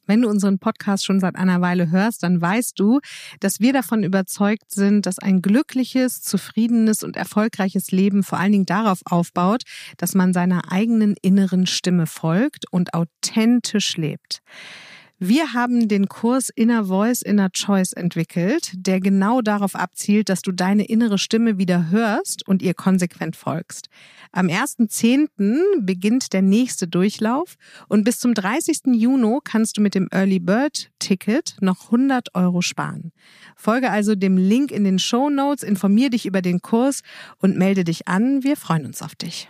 Wenn du unseren Podcast schon seit einer Weile hörst, dann weißt du, dass wir davon überzeugt sind, dass ein glückliches, zufriedenes und erfolgreiches Leben vor allen Dingen darauf aufbaut, dass man seiner eigenen inneren Stimme folgt und authentisch lebt. Wir haben den Kurs Inner Voice, Inner Choice entwickelt, der genau darauf abzielt, dass du deine innere Stimme wieder hörst und ihr konsequent folgst. Am 1.10. beginnt der nächste Durchlauf und bis zum 30. Juni kannst du mit dem Early Bird Ticket noch 100 € sparen. Folge also dem Link in den Shownotes, informier dich über den Kurs und melde dich an. Wir freuen uns auf dich.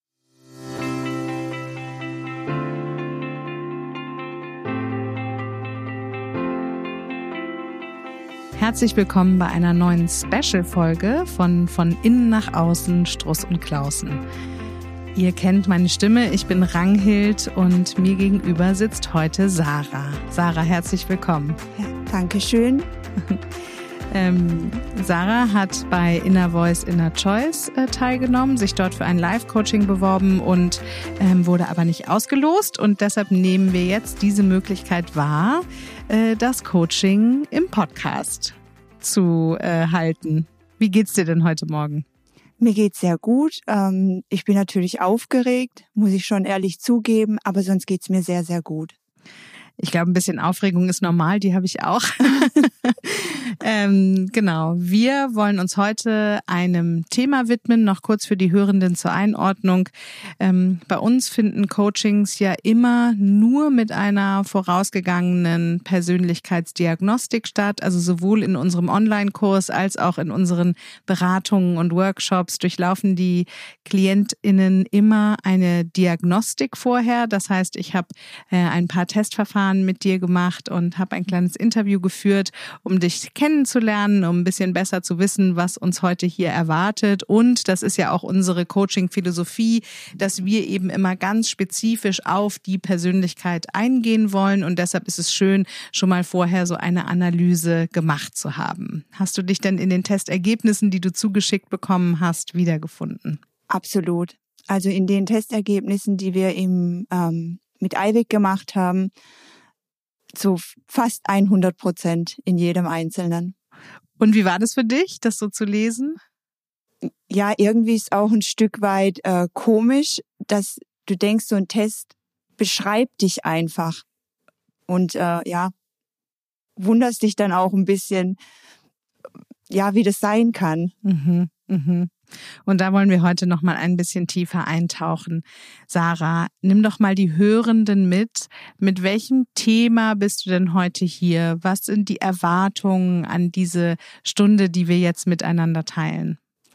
Herzlich willkommen bei einer neuen Special-Folge von Innen nach Außen, Struss und Klausen. Ihr kennt meine Stimme, ich bin Ranghild und mir gegenüber sitzt heute Sarah. Sarah, herzlich willkommen. Ja, danke schön. Sarah hat bei Inner Voice, Inner Choice teilgenommen, sich dort für ein Live-Coaching beworben und wurde aber nicht ausgelost. Und deshalb nehmen wir jetzt diese Möglichkeit wahr, das Coaching im Podcast zu halten. Wie geht's dir denn heute Morgen? Mir geht's sehr gut. Ich bin natürlich aufgeregt, muss ich schon ehrlich zugeben, aber sonst geht's mir sehr, sehr gut. Ich glaube, ein bisschen Aufregung ist normal, die habe ich auch. Genau, wir wollen uns heute einem Thema widmen, noch kurz für die Hörenden zur Einordnung. Bei uns finden Coachings ja immer nur mit einer vorausgegangenen Persönlichkeitsdiagnostik statt, also sowohl in unserem Online-Kurs als auch in unseren Beratungen und Workshops durchlaufen die KlientInnen immer eine Diagnostik vorher. Das heißt, ich habe ein paar Testverfahren mit dir gemacht und habe ein kleines Interview geführt, um dich kennenzulernen, um ein bisschen besser zu wissen, was uns heute hier erwartet. Und das ist ja auch unsere Coaching-Philosophie, dass wir eben immer ganz spezifisch auf die Persönlichkeit eingehen wollen. Und deshalb ist es schön, schon mal vorher so eine Analyse gemacht zu haben. Hast du dich denn in den Testergebnissen, die du zugeschickt bekommen hast, wiedergefunden? Absolut. Also in den Testergebnissen, die wir mit Eiweg gemacht haben, zu fast 100% in jedem Einzelnen. Und wie war das für dich, das so zu lesen? Ja, irgendwie ist auch ein Stück weit komisch, dass du denkst, so ein Test beschreibt dich einfach. Und wunderst dich dann auch ein bisschen, ja, wie das sein kann. Mhm, mhm. Und da wollen wir heute noch mal ein bisschen tiefer eintauchen. Sarah, nimm doch mal die Hörenden mit. Mit welchem Thema bist du denn heute hier? Was sind die Erwartungen an diese Stunde, die wir jetzt miteinander teilen?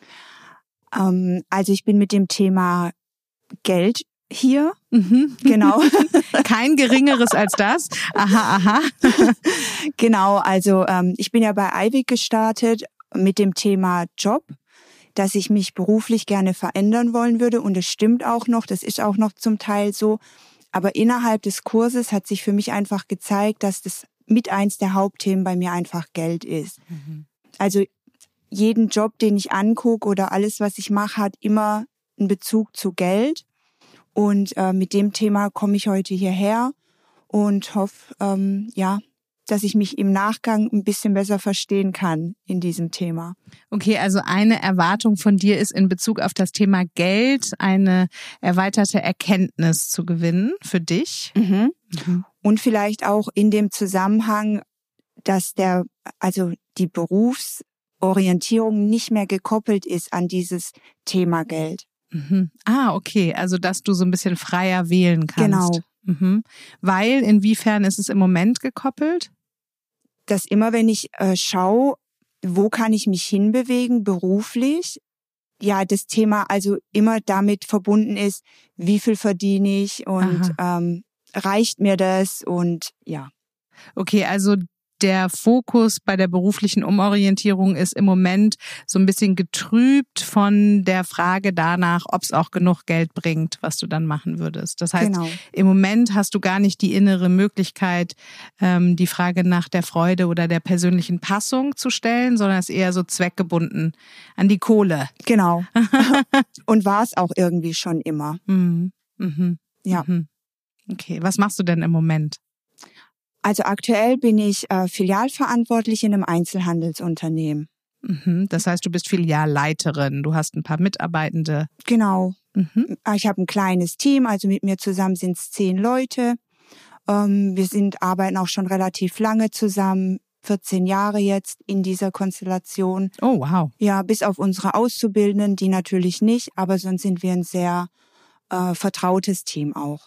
Also ich bin mit dem Thema Geld hier. Mhm. Genau. Kein geringeres als das. Aha, aha. Genau, also ich bin ja bei Eiweg gestartet mit dem Thema Job, dass ich mich beruflich gerne verändern wollen würde. Und das stimmt auch noch, das ist auch noch zum Teil so. Aber innerhalb des Kurses hat sich für mich einfach gezeigt, dass das mit eins der Hauptthemen bei mir einfach Geld ist. Mhm. Also jeden Job, den ich angucke oder alles, was ich mache, hat immer einen Bezug zu Geld. Und mit dem Thema komme ich heute hierher und hoffe, dass ich mich im Nachgang ein bisschen besser verstehen kann in diesem Thema. Okay, also eine Erwartung von dir ist in Bezug auf das Thema Geld eine erweiterte Erkenntnis zu gewinnen für dich. Mhm. Mhm. Und vielleicht auch in dem Zusammenhang, dass die Berufsorientierung nicht mehr gekoppelt ist an dieses Thema Geld. Mhm. Ah, okay, also dass du so ein bisschen freier wählen kannst. Genau. Mhm. Weil, inwiefern ist es im Moment gekoppelt? Dass immer, wenn ich schaue, wo kann ich mich hinbewegen beruflich, ja, das Thema also immer damit verbunden ist, wie viel verdiene ich und reicht mir das und ja. Okay, also der Fokus bei der beruflichen Umorientierung ist im Moment so ein bisschen getrübt von der Frage danach, ob es auch genug Geld bringt, was du dann machen würdest. Das heißt, genau. Im Moment hast du gar nicht die innere Möglichkeit, die Frage nach der Freude oder der persönlichen Passung zu stellen, sondern es ist eher so zweckgebunden an die Kohle. Genau. Und war es auch irgendwie schon immer. Mhm. Mhm. Ja. Mhm. Okay, was machst du denn im Moment? Also aktuell bin ich Filialverantwortlich in einem Einzelhandelsunternehmen. Das heißt, du bist Filialleiterin, du hast ein paar Mitarbeitende. Genau. Ich habe ein kleines Team, also mit mir zusammen sind es 10 Leute. Wir arbeiten auch schon relativ lange zusammen, 14 Jahre jetzt in dieser Konstellation. Oh, wow. Ja, bis auf unsere Auszubildenden, die natürlich nicht, aber sonst sind wir ein sehr vertrautes Team auch.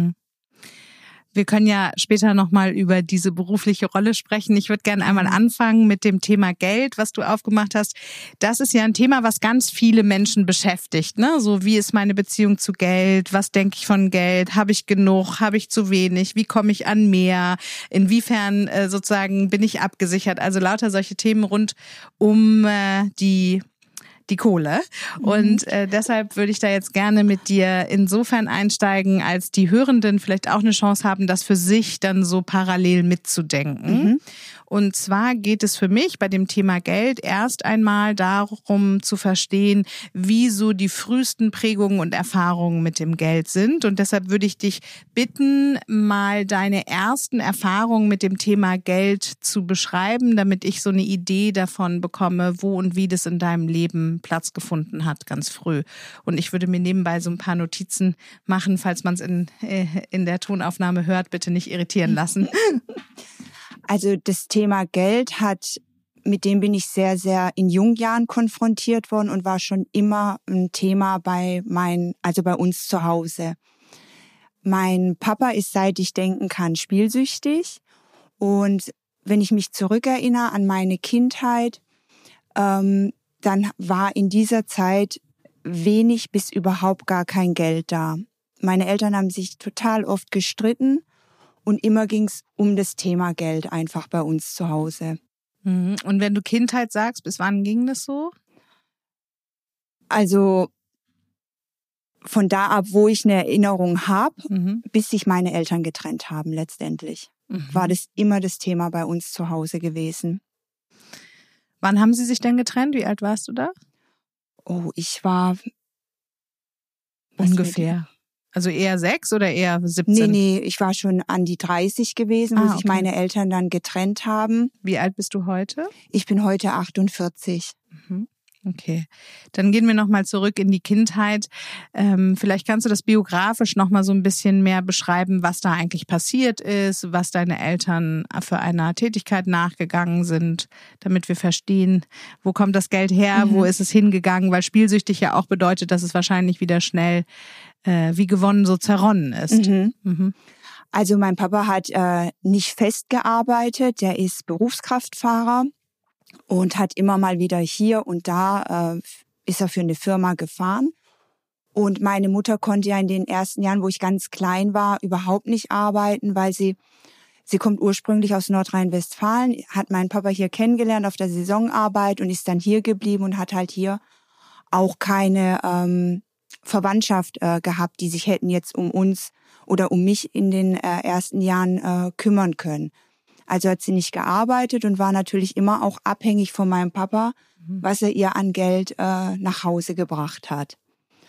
Wir können ja später nochmal über diese berufliche Rolle sprechen. Ich würde gerne einmal anfangen mit dem Thema Geld, was du aufgemacht hast. Das ist ja ein Thema, was ganz viele Menschen beschäftigt, ne? So, wie ist meine Beziehung zu Geld? Was denke ich von Geld? Habe ich genug? Habe ich zu wenig? Wie komme ich an mehr? Inwiefern sozusagen bin ich abgesichert? Also lauter solche Themen rund um die Kohle. Und deshalb würde ich da jetzt gerne mit dir insofern einsteigen, als die Hörenden vielleicht auch eine Chance haben, das für sich dann so parallel mitzudenken. Und zwar geht es für mich bei dem Thema Geld erst einmal darum zu verstehen, wie so die frühesten Prägungen und Erfahrungen mit dem Geld sind. Und deshalb würde ich dich bitten, mal deine ersten Erfahrungen mit dem Thema Geld zu beschreiben, damit ich so eine Idee davon bekomme, wo und wie das in deinem Leben Platz gefunden hat, ganz früh. Und ich würde mir nebenbei so ein paar Notizen machen, falls man es in der Tonaufnahme hört, bitte nicht irritieren lassen. Also das Thema Geld mit dem bin ich sehr, sehr in jungen Jahren konfrontiert worden und war schon immer ein Thema bei uns zu Hause. Mein Papa ist, seit ich denken kann, spielsüchtig. Und wenn ich mich zurückerinnere an meine Kindheit, dann war in dieser Zeit wenig bis überhaupt gar kein Geld da. Meine Eltern haben sich total oft gestritten. Und immer ging es um das Thema Geld einfach bei uns zu Hause. Und wenn du Kindheit sagst, bis wann ging das so? Also von da ab, wo ich eine Erinnerung habe, bis sich meine Eltern getrennt haben letztendlich, war das immer das Thema bei uns zu Hause gewesen. Wann haben sie sich denn getrennt? Wie alt warst du da? Oh, ich war... Ungefähr. Also eher 6 oder eher 17? Nee, ich war schon an die 30 gewesen, wo sich meine Eltern dann getrennt haben. Wie alt bist du heute? Ich bin heute 48. Okay, dann gehen wir nochmal zurück in die Kindheit. Vielleicht kannst du das biografisch nochmal so ein bisschen mehr beschreiben, was da eigentlich passiert ist, was deine Eltern für eine Tätigkeit nachgegangen sind, damit wir verstehen, wo kommt das Geld her, wo ist es hingegangen, weil spielsüchtig ja auch bedeutet, dass es wahrscheinlich wieder schnell wie gewonnen so zerronnen ist. Also mein Papa hat nicht fest gearbeitet, der ist Berufskraftfahrer. Und hat immer mal wieder hier und da ist er für eine Firma gefahren. Und meine Mutter konnte ja in den ersten Jahren, wo ich ganz klein war, überhaupt nicht arbeiten, weil sie kommt ursprünglich aus Nordrhein-Westfalen, hat meinen Papa hier kennengelernt auf der Saisonarbeit und ist dann hier geblieben und hat halt hier auch keine Verwandtschaft gehabt, die sich hätten jetzt um uns oder um mich in den ersten Jahren kümmern können. Also hat sie nicht gearbeitet und war natürlich immer auch abhängig von meinem Papa, was er ihr an Geld nach Hause gebracht hat.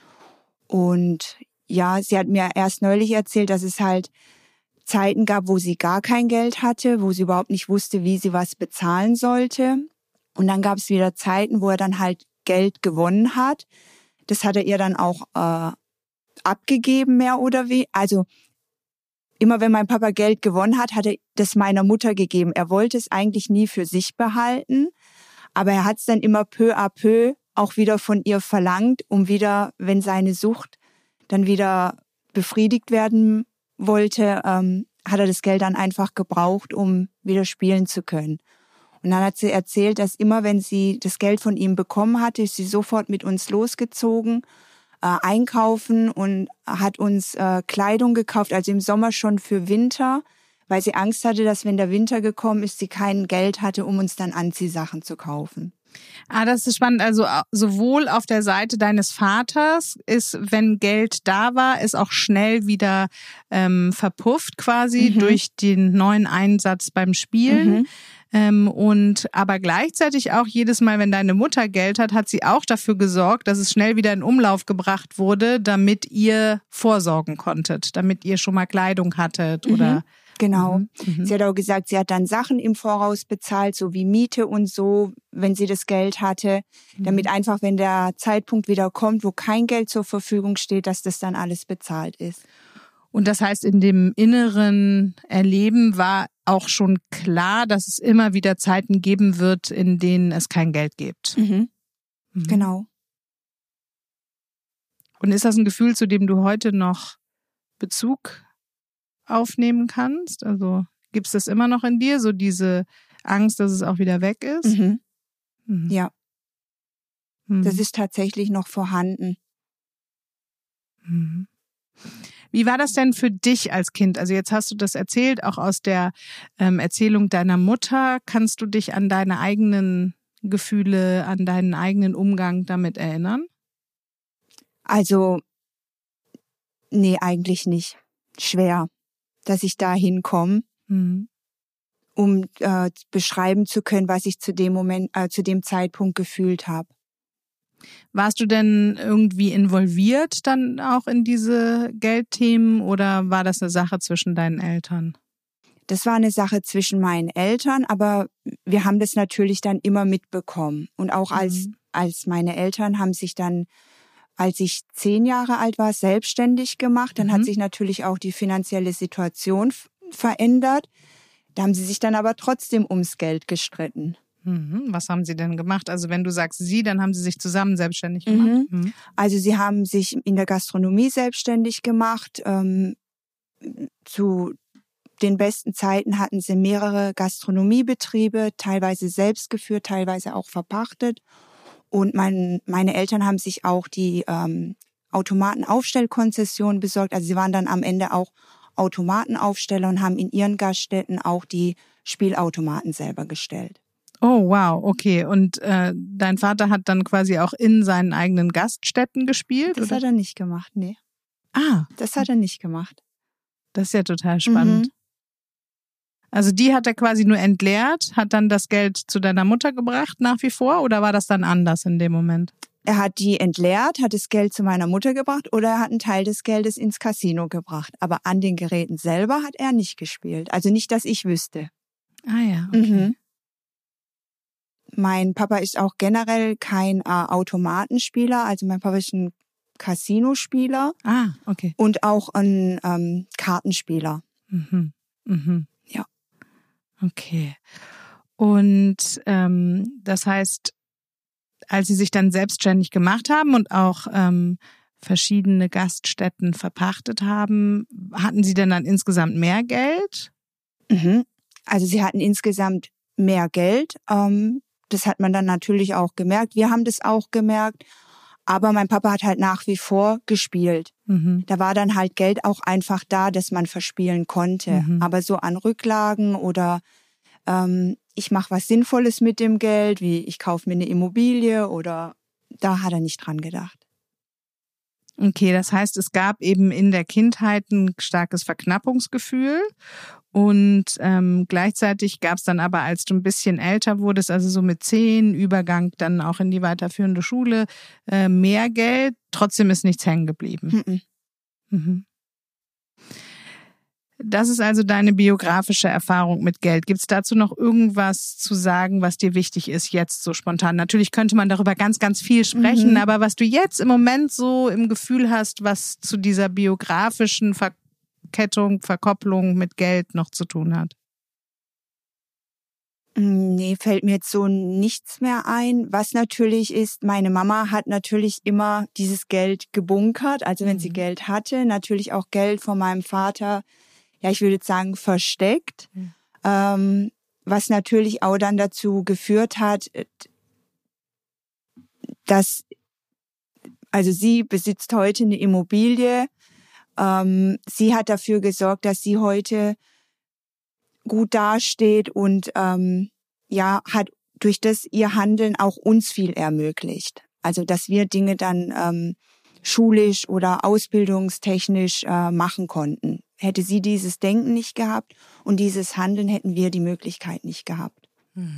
Und ja, sie hat mir erst neulich erzählt, dass es halt Zeiten gab, wo sie gar kein Geld hatte, wo sie überhaupt nicht wusste, wie sie was bezahlen sollte. Und dann gab es wieder Zeiten, wo er dann halt Geld gewonnen hat. Das hat er ihr dann auch abgegeben, mehr oder weniger. Also immer wenn mein Papa Geld gewonnen hat, hat er das meiner Mutter gegeben. Er wollte es eigentlich nie für sich behalten, aber er hat es dann immer peu à peu auch wieder von ihr verlangt, um wieder, wenn seine Sucht dann wieder befriedigt werden wollte, hat er das Geld dann einfach gebraucht, um wieder spielen zu können. Und dann hat sie erzählt, dass immer, wenn sie das Geld von ihm bekommen hatte, ist sie sofort mit uns losgezogen, einkaufen und hat uns Kleidung gekauft, also im Sommer schon für Winter, weil sie Angst hatte, dass wenn der Winter gekommen ist, sie kein Geld hatte, um uns dann Anziehsachen zu kaufen. Das ist spannend. Also sowohl auf der Seite deines Vaters ist, wenn Geld da war, ist auch schnell wieder verpufft quasi durch den neuen Einsatz beim Spielen. Und aber gleichzeitig auch jedes Mal, wenn deine Mutter Geld hat sie auch dafür gesorgt, dass es schnell wieder in Umlauf gebracht wurde, damit ihr vorsorgen konntet, damit ihr schon mal Kleidung hattet oder Genau. Sie hat auch gesagt, sie hat dann Sachen im Voraus bezahlt, so wie Miete und so, wenn sie das Geld hatte, damit einfach, wenn der Zeitpunkt wieder kommt, wo kein Geld zur Verfügung steht, dass das dann alles bezahlt ist. Und das heißt, in dem inneren Erleben war auch schon klar, dass es immer wieder Zeiten geben wird, in denen es kein Geld gibt. Genau. Und ist das ein Gefühl, zu dem du heute noch Bezug aufnehmen kannst? Also gibt es das immer noch in dir, so diese Angst, dass es auch wieder weg ist? Ja. Das ist tatsächlich noch vorhanden. Wie war das denn für dich als Kind? Also jetzt hast du das erzählt, auch aus der Erzählung deiner Mutter. Kannst du dich an deine eigenen Gefühle, an deinen eigenen Umgang damit erinnern? Also, nee, eigentlich nicht. Schwer, dass ich da hinkomme, um beschreiben zu können, was ich zu dem Zeitpunkt gefühlt habe. Warst du denn irgendwie involviert dann auch in diese Geldthemen oder war das eine Sache zwischen deinen Eltern? Das war eine Sache zwischen meinen Eltern, aber wir haben das natürlich dann immer mitbekommen. Und auch als meine Eltern haben sich dann, als ich 10 Jahre alt war, selbstständig gemacht. Dann hat sich natürlich auch die finanzielle Situation verändert. Da haben sie sich dann aber trotzdem ums Geld gestritten. Was haben sie denn gemacht? Also wenn du sagst sie, dann haben sie sich zusammen selbstständig gemacht? Also sie haben sich in der Gastronomie selbstständig gemacht. Zu den besten Zeiten hatten sie mehrere Gastronomiebetriebe, teilweise selbst geführt, teilweise auch verpachtet. Und meine Eltern haben sich auch die Automatenaufstellkonzession besorgt. Also sie waren dann am Ende auch Automatenaufsteller und haben in ihren Gaststätten auch die Spielautomaten selber gestellt. Oh, wow, okay. Und dein Vater hat dann quasi auch in seinen eigenen Gaststätten gespielt? Das hat er nicht gemacht, nee. Das hat er nicht gemacht. Das ist ja total spannend. Also die hat er quasi nur entleert, hat dann das Geld zu deiner Mutter gebracht nach wie vor oder war das dann anders in dem Moment? Er hat die entleert, hat das Geld zu meiner Mutter gebracht oder er hat einen Teil des Geldes ins Casino gebracht. Aber an den Geräten selber hat er nicht gespielt. Also nicht, dass ich wüsste. Ah ja, okay. Mein Papa ist auch generell kein Automatenspieler. Also mein Papa ist ein Casinospieler. Ah, okay. Und auch ein Kartenspieler. Ja. Okay. Und das heißt, als Sie sich dann selbstständig gemacht haben und auch verschiedene Gaststätten verpachtet haben, hatten Sie denn dann insgesamt mehr Geld? Also Sie hatten insgesamt mehr Geld. Das hat man dann natürlich auch gemerkt. Wir haben das auch gemerkt. Aber mein Papa hat halt nach wie vor gespielt. Da war dann halt Geld auch einfach da, das man verspielen konnte. Aber so an Rücklagen oder ich mache was Sinnvolles mit dem Geld, wie ich kaufe mir eine Immobilie oder da hat er nicht dran gedacht. Okay, das heißt, es gab eben in der Kindheit ein starkes Verknappungsgefühl und gleichzeitig gab es dann aber, als du ein bisschen älter wurdest, also so mit 10, Übergang dann auch in die weiterführende Schule, mehr Geld, trotzdem ist nichts hängen geblieben. Das ist also deine biografische Erfahrung mit Geld. Gibt es dazu noch irgendwas zu sagen, was dir wichtig ist jetzt so spontan? Natürlich könnte man darüber ganz, ganz viel sprechen, aber was du jetzt im Moment so im Gefühl hast, was zu dieser biografischen Verkettung, Verkopplung mit Geld noch zu tun hat? Nee, fällt mir jetzt so nichts mehr ein. Was natürlich ist, meine Mama hat natürlich immer dieses Geld gebunkert. Also wenn sie Geld hatte, natürlich auch Geld von meinem Vater, ja, ich würde jetzt sagen, versteckt. Was natürlich auch dann dazu geführt hat, dass, also sie besitzt heute eine Immobilie. Sie hat dafür gesorgt, dass sie heute gut dasteht und ja, hat durch das ihr Handeln auch uns viel ermöglicht. Also dass wir Dinge dann schulisch oder ausbildungstechnisch machen konnten. Hätte sie dieses Denken nicht gehabt und dieses Handeln, hätten wir die Möglichkeit nicht gehabt.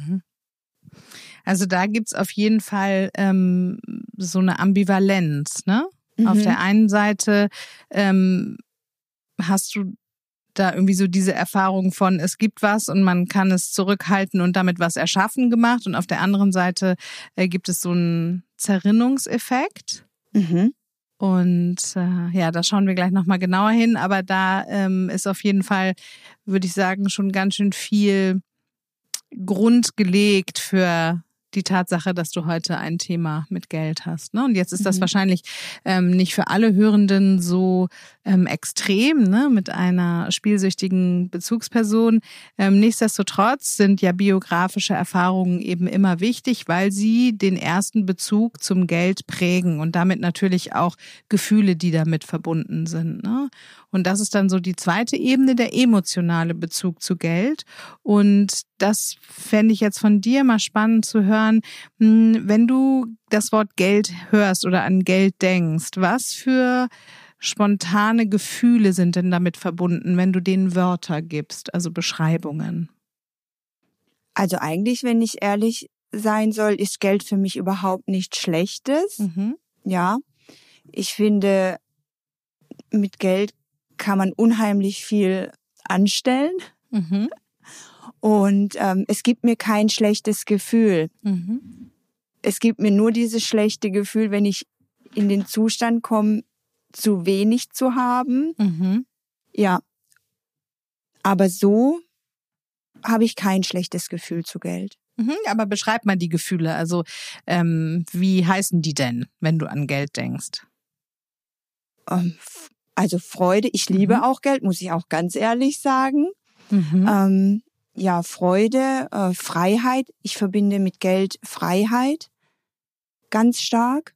Also da gibt's auf jeden Fall so eine Ambivalenz, ne? Auf der einen Seite hast du da irgendwie so diese Erfahrung von, es gibt was und man kann es zurückhalten und damit was erschaffen gemacht. Und auf der anderen Seite gibt es so einen Zerrinnungseffekt. Mhm. Und ja, da schauen wir gleich nochmal genauer hin. Aber da ist auf jeden Fall, würde ich sagen, schon ganz schön viel Grund gelegt für die Tatsache, dass du heute ein Thema mit Geld hast. Ne? Und jetzt ist das wahrscheinlich nicht für alle Hörenden so extrem, ne? Mit einer spielsüchtigen Bezugsperson. Nichtsdestotrotz sind ja biografische Erfahrungen eben immer wichtig, weil sie den ersten Bezug zum Geld prägen und damit natürlich auch Gefühle, die damit verbunden sind. Ne? Und das ist dann so die zweite Ebene, der emotionale Bezug zu Geld. Und das fände ich jetzt von dir mal spannend zu hören, wenn du das Wort Geld hörst oder an Geld denkst, was für spontane Gefühle sind denn damit verbunden, wenn du denen Wörter gibst, also Beschreibungen? Also eigentlich, wenn ich ehrlich sein soll, ist Geld für mich überhaupt nichts Schlechtes. Ja, ich finde, mit Geld kann man unheimlich viel anstellen. Und es gibt mir kein schlechtes Gefühl. Es gibt mir nur dieses schlechte Gefühl, wenn ich in den Zustand komme, zu wenig zu haben. Ja, aber so habe ich kein schlechtes Gefühl zu Geld. Aber beschreib mal die Gefühle. Also wie heißen die denn, wenn du an Geld denkst? Also Freude. Ich liebe auch Geld, muss ich auch ganz ehrlich sagen. Ja, Freude, Freiheit. Ich verbinde mit Geld Freiheit ganz stark.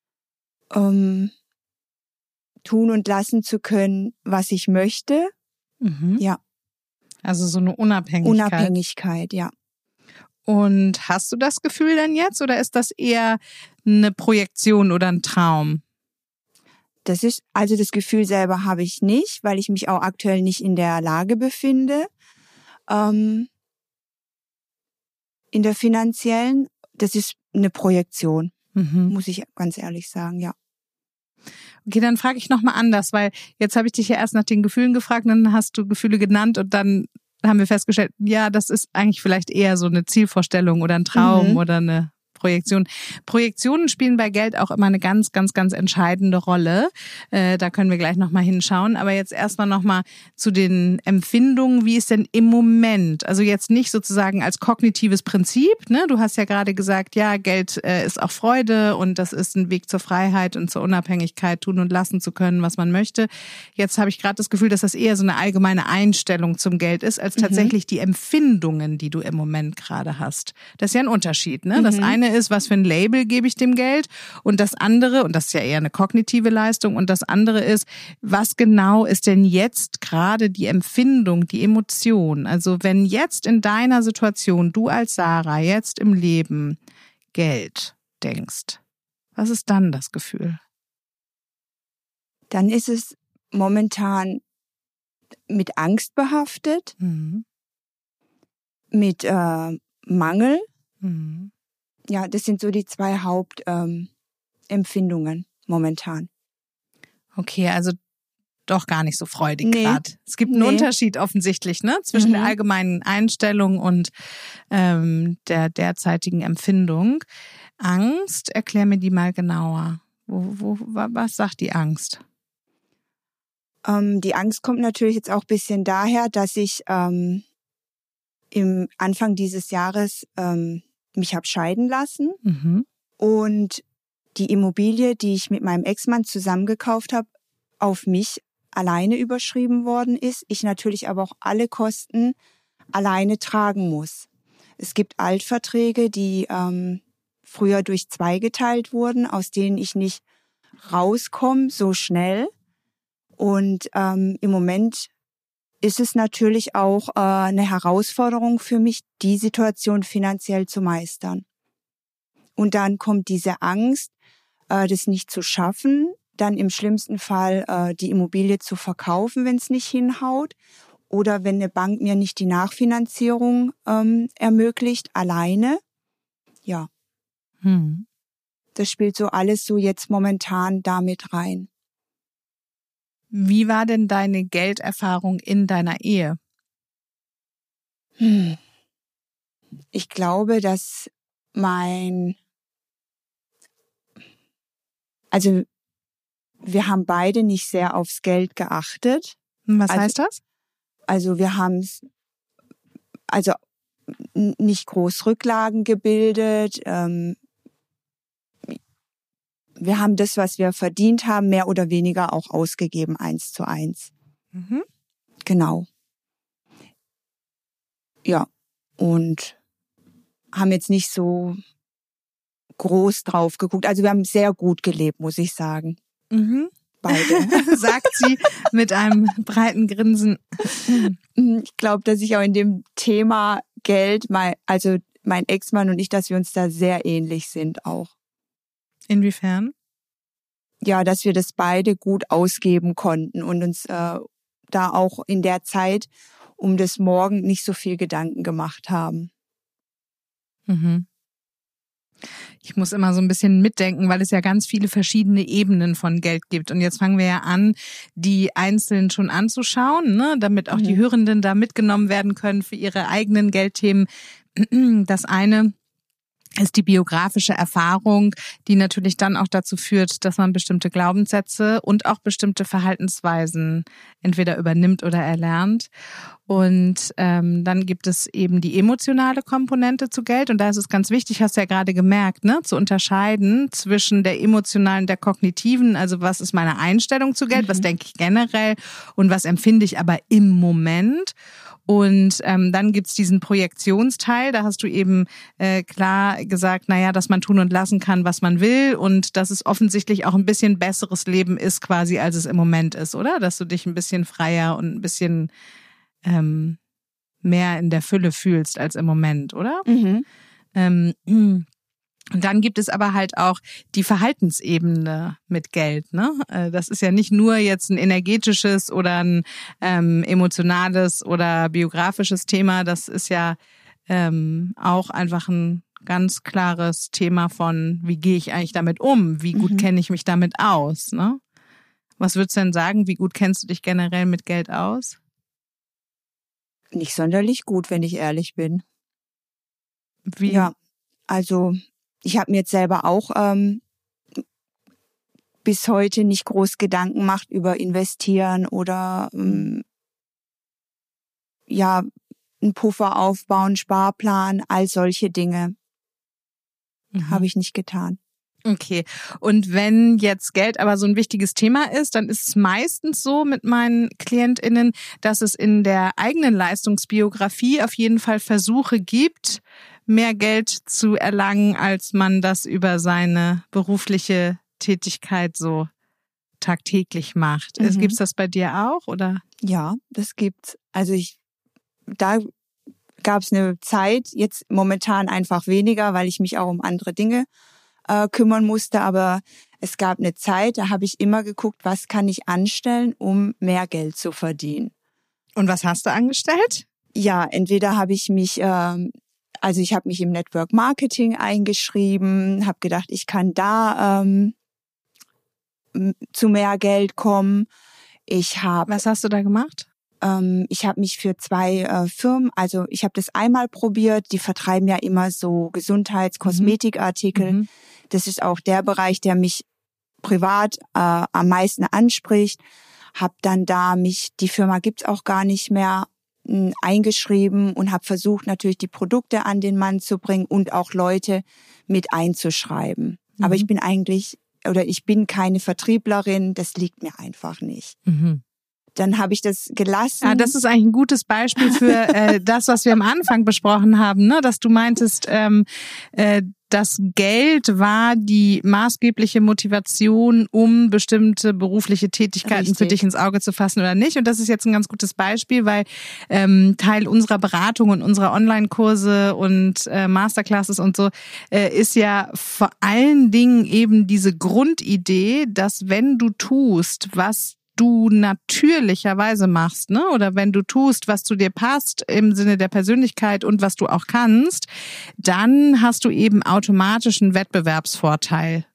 Tun und lassen zu können, was ich möchte. Ja. Also so eine Unabhängigkeit. Unabhängigkeit, ja. Und hast du das Gefühl denn jetzt oder ist das eher eine Projektion oder ein Traum? Also das Gefühl selber habe ich nicht, weil ich mich auch aktuell nicht in der Lage befinde. In der finanziellen, das ist eine Projektion, muss ich ganz ehrlich sagen, ja. Okay, dann frage ich nochmal anders, weil jetzt habe ich dich ja erst nach den Gefühlen gefragt, dann hast du Gefühle genannt und dann haben wir festgestellt, ja, das ist eigentlich vielleicht eher so eine Zielvorstellung oder ein Traum oder eine Projektion. Projektionen spielen bei Geld auch immer eine ganz, ganz, ganz entscheidende Rolle. Da können wir gleich nochmal hinschauen. Aber jetzt erstmal nochmal zu den Empfindungen. Wie ist denn im Moment? Also jetzt nicht sozusagen als kognitives Prinzip. Ne? Du hast ja gerade gesagt, ja, Geld ist auch Freude und das ist ein Weg zur Freiheit und zur Unabhängigkeit, tun und lassen zu können, was man möchte. Jetzt habe ich gerade das Gefühl, dass das eher so eine allgemeine Einstellung zum Geld ist, als tatsächlich die Empfindungen, die du im Moment gerade hast. Das ist ja ein Unterschied. Ne? Das eine ist, was für ein Label gebe ich dem Geld und das andere, und das ist ja eher eine kognitive Leistung, und das andere ist, was genau ist denn jetzt gerade die Empfindung, die Emotion? Also wenn jetzt in deiner Situation, du als Sarah, jetzt im Leben Geld denkst, was ist dann das Gefühl? Dann ist es momentan mit Angst behaftet, mit Mangel. Ja, das sind so die zwei Hauptempfindungen momentan. Okay, also doch gar nicht so freudig gerade. Es gibt einen Unterschied offensichtlich, ne, zwischen der allgemeinen Einstellung und der derzeitigen Empfindung. Angst, erklär mir die mal genauer. Was sagt die Angst? Die Angst kommt natürlich jetzt auch ein bisschen daher, dass ich im Anfang dieses Jahres mich habe scheiden lassen und die Immobilie, die ich mit meinem Ex-Mann zusammen gekauft habe, auf mich alleine überschrieben worden ist. Ich natürlich aber auch alle Kosten alleine tragen muss. Es gibt Altverträge, die früher durch 2 geteilt wurden, aus denen ich nicht rauskomme so schnell. Und im Moment ist es natürlich auch eine Herausforderung für mich, die Situation finanziell zu meistern. Und dann kommt diese Angst, das nicht zu schaffen, dann im schlimmsten Fall die Immobilie zu verkaufen, wenn es nicht hinhaut, oder wenn eine Bank mir nicht die Nachfinanzierung ermöglicht, alleine. Ja, das spielt so alles so jetzt momentan damit rein. Wie war denn deine Gelderfahrung in deiner Ehe? Ich glaube, dass wir haben beide nicht sehr aufs Geld geachtet. Was heißt das? Also wir haben nicht groß Rücklagen gebildet. Wir haben das, was wir verdient haben, mehr oder weniger auch ausgegeben, 1:1. Mhm. Genau. Ja, und haben jetzt nicht so groß drauf geguckt. Also wir haben sehr gut gelebt, muss ich sagen. Mhm. Beide. Sagt sie mit einem breiten Grinsen. Ich glaube, dass ich auch in dem Thema Geld, mein Ex-Mann und ich, dass wir uns da sehr ähnlich sind auch. Inwiefern? Ja, dass wir das beide gut ausgeben konnten und uns da auch in der Zeit um das Morgen nicht so viel Gedanken gemacht haben. Mhm. Ich muss immer so ein bisschen mitdenken, weil es ja ganz viele verschiedene Ebenen von Geld gibt. Und jetzt fangen wir ja an, die einzeln schon anzuschauen, ne, damit auch die Hörenden da mitgenommen werden können für ihre eigenen Geldthemen. Das eine ist die biografische Erfahrung, die natürlich dann auch dazu führt, dass man bestimmte Glaubenssätze und auch bestimmte Verhaltensweisen entweder übernimmt oder erlernt. Und dann gibt es eben die emotionale Komponente zu Geld. Und da ist es ganz wichtig, hast du ja gerade gemerkt, ne, zu unterscheiden zwischen der emotionalen, der kognitiven, also was ist meine Einstellung zu Geld, was denke ich generell und was empfinde ich aber im Moment. Und dann gibt's diesen Projektionsteil, da hast du eben klar gesagt, dass man tun und lassen kann, was man will und dass es offensichtlich auch ein bisschen besseres Leben ist quasi, als es im Moment ist, oder? Dass du dich ein bisschen freier und ein bisschen mehr in der Fülle fühlst als im Moment, oder? Und dann gibt es aber halt auch die Verhaltensebene mit Geld, ne? Das ist ja nicht nur jetzt ein energetisches oder ein emotionales oder biografisches Thema. Das ist ja auch einfach ein ganz klares Thema von, wie gehe ich eigentlich damit um? Wie gut kenne ich mich damit aus, ne? Was würdest du denn sagen? Wie gut kennst du dich generell mit Geld aus? Nicht sonderlich gut, wenn ich ehrlich bin. Wie? Ja, also ich habe mir jetzt selber auch bis heute nicht groß Gedanken gemacht über Investieren oder einen Puffer aufbauen, Sparplan, all solche Dinge habe ich nicht getan. Okay. Und wenn jetzt Geld aber so ein wichtiges Thema ist, dann ist es meistens so mit meinen KlientInnen, dass es in der eigenen Leistungsbiografie auf jeden Fall Versuche gibt, mehr Geld zu erlangen, als man das über seine berufliche Tätigkeit so tagtäglich macht. Gibt's das bei dir auch, oder? Ja, das gibt's. Also da gab's eine Zeit, jetzt momentan einfach weniger, weil ich mich auch um andere Dinge kümmern musste, aber es gab eine Zeit, da habe ich immer geguckt, was kann ich anstellen, um mehr Geld zu verdienen. Und was hast du angestellt? Ja, entweder habe ich mich, ich habe mich im Network Marketing eingeschrieben, habe gedacht, ich kann da zu mehr Geld kommen. Was hast du da gemacht? Ich habe mich für 2 Firmen, also ich habe das einmal probiert, die vertreiben ja immer so Gesundheits-Kosmetikartikel. Das ist auch der Bereich, der mich privat am meisten anspricht. Hab dann die Firma gibt's auch gar nicht mehr, eingeschrieben und habe versucht, natürlich die Produkte an den Mann zu bringen und auch Leute mit einzuschreiben. Aber ich bin keine Vertrieblerin, das liegt mir einfach nicht. Dann habe ich das gelassen. Ah, das ist eigentlich ein gutes Beispiel für das, was wir am Anfang besprochen haben, ne? Dass du meintest, das Geld war die maßgebliche Motivation, um bestimmte berufliche Tätigkeiten für dich ins Auge zu fassen oder nicht. Und das ist jetzt ein ganz gutes Beispiel, weil Teil unserer Beratung und unserer Online-Kurse und Masterclasses und so ist ja vor allen Dingen eben diese Grundidee, dass wenn du tust, was du natürlicherweise machst, ne? Oder wenn du tust, was zu dir passt im Sinne der Persönlichkeit und was du auch kannst, dann hast du eben automatisch einen Wettbewerbsvorteil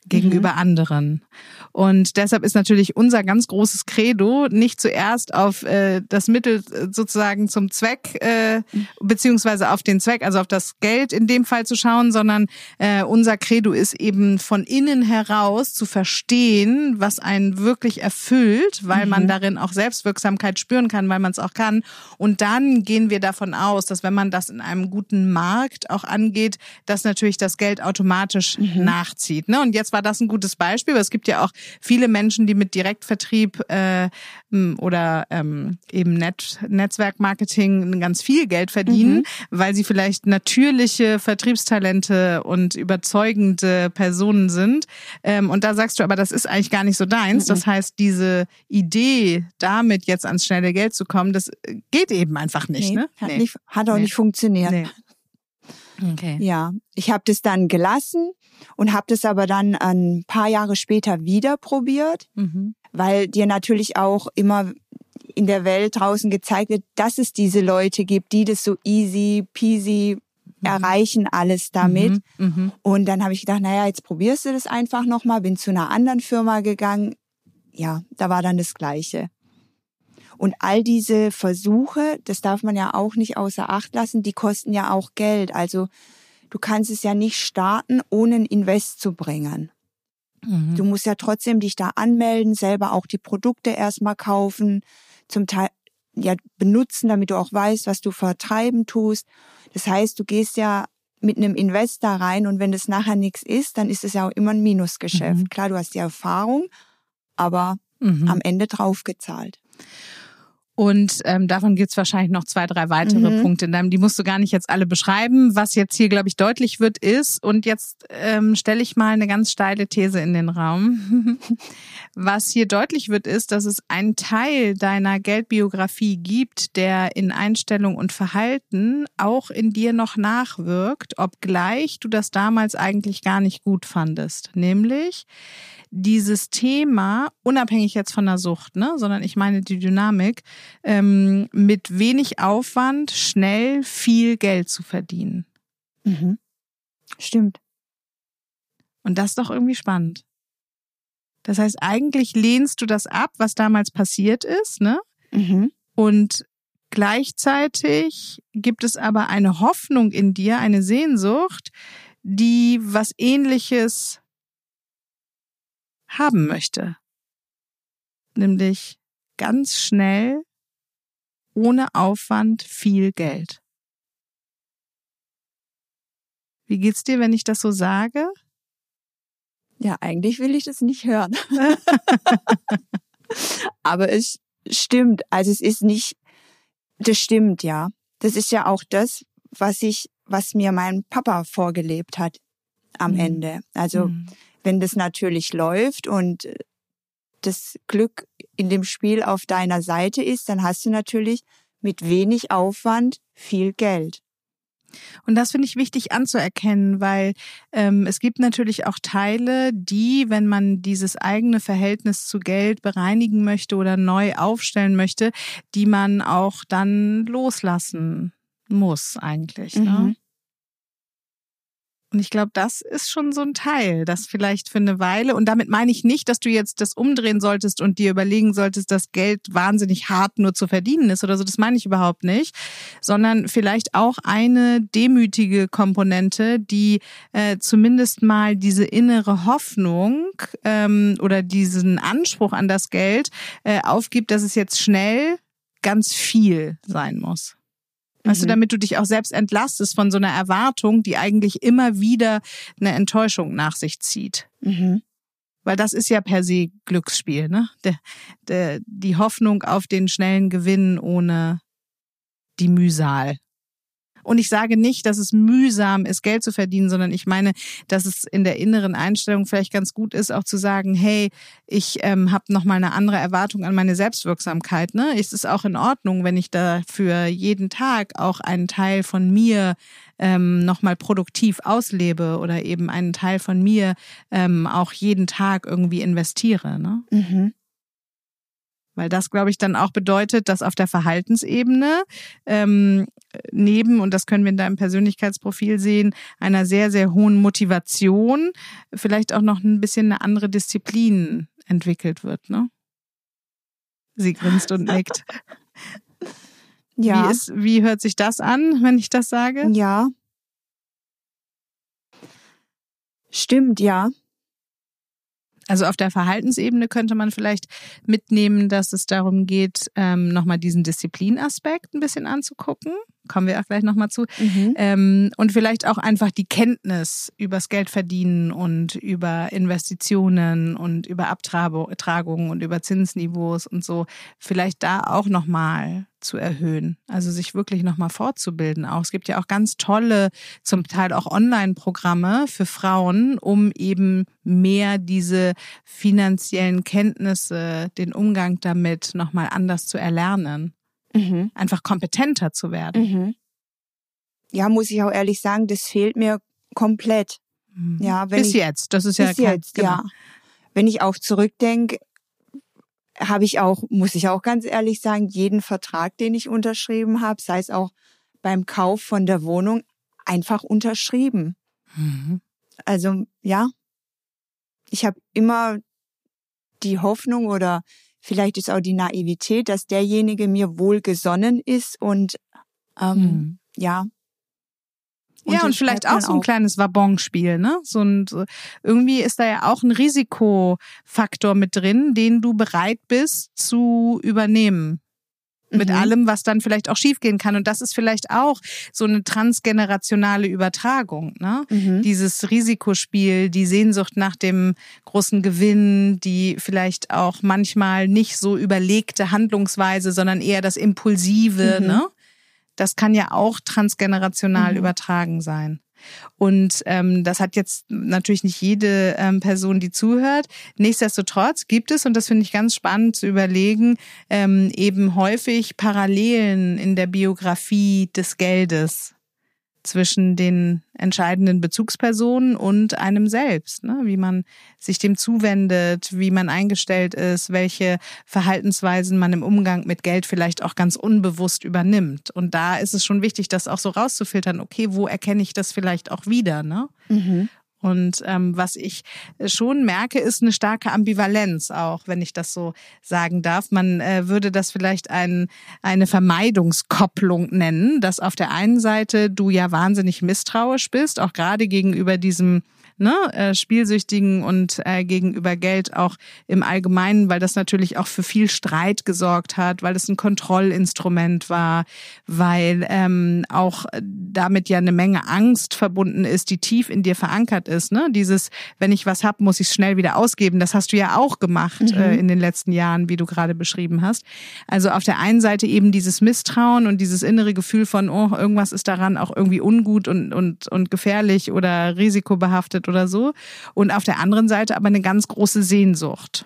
gegenüber anderen. Und deshalb ist natürlich unser ganz großes Credo, nicht zuerst auf das Mittel sozusagen zum Zweck, beziehungsweise auf den Zweck, also auf das Geld in dem Fall zu schauen, sondern unser Credo ist eben von innen heraus zu verstehen, was einen wirklich erfüllt, weil man darin auch Selbstwirksamkeit spüren kann, weil man es auch kann. Und dann gehen wir davon aus, dass wenn man das in einem guten Markt auch angeht, dass natürlich das Geld automatisch nachzieht. Ne? Und jetzt war das ein gutes Beispiel, weil es gibt ja auch viele Menschen, die mit Direktvertrieb oder eben Netzwerkmarketing ganz viel Geld verdienen, weil sie vielleicht natürliche Vertriebstalente und überzeugende Personen sind. Und da sagst du, aber das ist eigentlich gar nicht so deins. Das heißt, diese Idee, damit jetzt ans schnelle Geld zu kommen, das geht eben einfach nicht. Ne? Hat auch nicht funktioniert. Nee. Okay. Ja, ich habe das dann gelassen und habe das aber dann ein paar Jahre später wieder probiert, weil dir natürlich auch immer in der Welt draußen gezeigt wird, dass es diese Leute gibt, die das so easy peasy erreichen alles damit. Und dann habe ich gedacht, naja, jetzt probierst du das einfach nochmal, bin zu einer anderen Firma gegangen. Ja, da war dann das Gleiche. Und all diese Versuche, das darf man ja auch nicht außer Acht lassen, die kosten ja auch Geld. Also du kannst es ja nicht starten, ohne ein Invest zu bringen. Du musst ja trotzdem dich da anmelden, selber auch die Produkte erstmal kaufen, zum Teil ja benutzen, damit du auch weißt, was du vertreiben tust. Das heißt, du gehst ja mit einem Invest da rein und wenn das nachher nichts ist, dann ist es ja auch immer ein Minusgeschäft. Klar, du hast die Erfahrung, aber am Ende draufgezahlt. Und davon gibt's wahrscheinlich noch 2, 3 weitere Punkte. Die musst du gar nicht jetzt alle beschreiben. Was jetzt hier, glaube ich, deutlich wird ist, und jetzt stelle ich mal eine ganz steile These in den Raum. Was hier deutlich wird, ist, dass es einen Teil deiner Geldbiografie gibt, der in Einstellung und Verhalten auch in dir noch nachwirkt, obgleich du das damals eigentlich gar nicht gut fandest. Nämlich dieses Thema, unabhängig jetzt von der Sucht, ne, sondern ich meine die Dynamik, mit wenig Aufwand schnell viel Geld zu verdienen. Stimmt. Und das ist doch irgendwie spannend. Das heißt, eigentlich lehnst du das ab, was damals passiert ist, ne? Und gleichzeitig gibt es aber eine Hoffnung in dir, eine Sehnsucht, die was Ähnliches haben möchte. Nämlich ganz schnell, ohne Aufwand, viel Geld. Wie geht's dir, wenn ich das so sage? Ja, eigentlich will ich das nicht hören. Aber es stimmt. Also es ist nicht, das stimmt, ja. Das ist ja auch das, was mir mein Papa vorgelebt hat am Ende. Also wenn das natürlich läuft und das Glück in dem Spiel auf deiner Seite ist, dann hast du natürlich mit wenig Aufwand viel Geld. Und das finde ich wichtig anzuerkennen, weil es gibt natürlich auch Teile, die, wenn man dieses eigene Verhältnis zu Geld bereinigen möchte oder neu aufstellen möchte, die man auch dann loslassen muss eigentlich. Ne? Und ich glaube, das ist schon so ein Teil, das vielleicht für eine Weile, und damit meine ich nicht, dass du jetzt das umdrehen solltest und dir überlegen solltest, dass Geld wahnsinnig hart nur zu verdienen ist oder so, das meine ich überhaupt nicht, sondern vielleicht auch eine demütige Komponente, die zumindest mal diese innere Hoffnung oder diesen Anspruch an das Geld aufgibt, dass es jetzt schnell ganz viel sein muss. Weißt du, damit du dich auch selbst entlastest von so einer Erwartung, die eigentlich immer wieder eine Enttäuschung nach sich zieht. Weil das ist ja per se Glücksspiel, ne? Die Hoffnung auf den schnellen Gewinn ohne die Mühsal. Und ich sage nicht, dass es mühsam ist, Geld zu verdienen, sondern ich meine, dass es in der inneren Einstellung vielleicht ganz gut ist, auch zu sagen, hey, ich habe nochmal eine andere Erwartung an meine Selbstwirksamkeit. Ne? Es ist auch in Ordnung, wenn ich dafür jeden Tag auch einen Teil von mir nochmal produktiv auslebe oder eben einen Teil von mir auch jeden Tag irgendwie investiere. Ne? Weil das, glaube ich, dann auch bedeutet, dass auf der Verhaltensebene neben, und das können wir in deinem Persönlichkeitsprofil sehen, einer sehr, sehr hohen Motivation vielleicht auch noch ein bisschen eine andere Disziplin entwickelt wird, ne? Sie grinst und nickt. Ja. Wie hört sich das an, wenn ich das sage? Ja. Stimmt, ja. Also auf der Verhaltensebene könnte man vielleicht mitnehmen, dass es darum geht, nochmal diesen Disziplinaspekt ein bisschen anzugucken. Kommen wir auch gleich nochmal zu. Und vielleicht auch einfach die Kenntnis übers Geldverdienen und über Investitionen und über Abtragungen und über Zinsniveaus und so, vielleicht da auch nochmal zu erhöhen. Also sich wirklich nochmal fortzubilden auch. Es gibt ja auch ganz tolle, zum Teil auch Online-Programme für Frauen, um eben mehr diese finanziellen Kenntnisse, den Umgang damit nochmal anders zu erlernen. Einfach kompetenter zu werden. Ja, muss ich auch ehrlich sagen, das fehlt mir komplett. Ja, bis jetzt, das ist bis ja jetzt, ja. Wenn ich auch zurückdenke, muss ich auch ganz ehrlich sagen, jeden Vertrag, den ich unterschrieben habe, sei es auch beim Kauf von der Wohnung, einfach unterschrieben. Also ja, ich habe immer die Hoffnung oder vielleicht ist auch die Naivität, dass derjenige mir wohlgesonnen ist und ja. Ja, und vielleicht auch so ein kleines Wabonspiel, ne? Irgendwie ist da ja auch ein Risikofaktor mit drin, den du bereit bist zu übernehmen. Mit allem, was dann vielleicht auch schiefgehen kann. Und das ist vielleicht auch so eine transgenerationale Übertragung, ne? Dieses Risikospiel, die Sehnsucht nach dem großen Gewinn, die vielleicht auch manchmal nicht so überlegte Handlungsweise, sondern eher das Impulsive, ne? Das kann ja auch transgenerational übertragen sein. Und das hat jetzt natürlich nicht jede Person, die zuhört. Nichtsdestotrotz gibt es, und das finde ich ganz spannend zu überlegen, eben häufig Parallelen in der Biografie des Geldes zwischen den entscheidenden Bezugspersonen und einem selbst, ne? Wie man sich dem zuwendet, wie man eingestellt ist, welche Verhaltensweisen man im Umgang mit Geld vielleicht auch ganz unbewusst übernimmt. Und da ist es schon wichtig, das auch so rauszufiltern, okay, wo erkenne ich das vielleicht auch wieder, ne? Und was ich schon merke, ist eine starke Ambivalenz auch, wenn ich das so sagen darf. Man würde das vielleicht eine Vermeidungskopplung nennen, dass auf der einen Seite du ja wahnsinnig misstrauisch bist, auch gerade gegenüber diesem Spielsüchtigen und gegenüber Geld auch im Allgemeinen, weil das natürlich auch für viel Streit gesorgt hat, weil es ein Kontrollinstrument war, weil auch damit ja eine Menge Angst verbunden ist, die tief in dir verankert ist. Ne? Dieses, wenn ich was hab, muss ich es schnell wieder ausgeben. Das hast du ja auch gemacht in den letzten Jahren, wie du gerade beschrieben hast. Also auf der einen Seite eben dieses Misstrauen und dieses innere Gefühl von, oh, irgendwas ist daran auch irgendwie ungut und gefährlich oder risikobehaftet oder so. Und auf der anderen Seite aber eine ganz große Sehnsucht.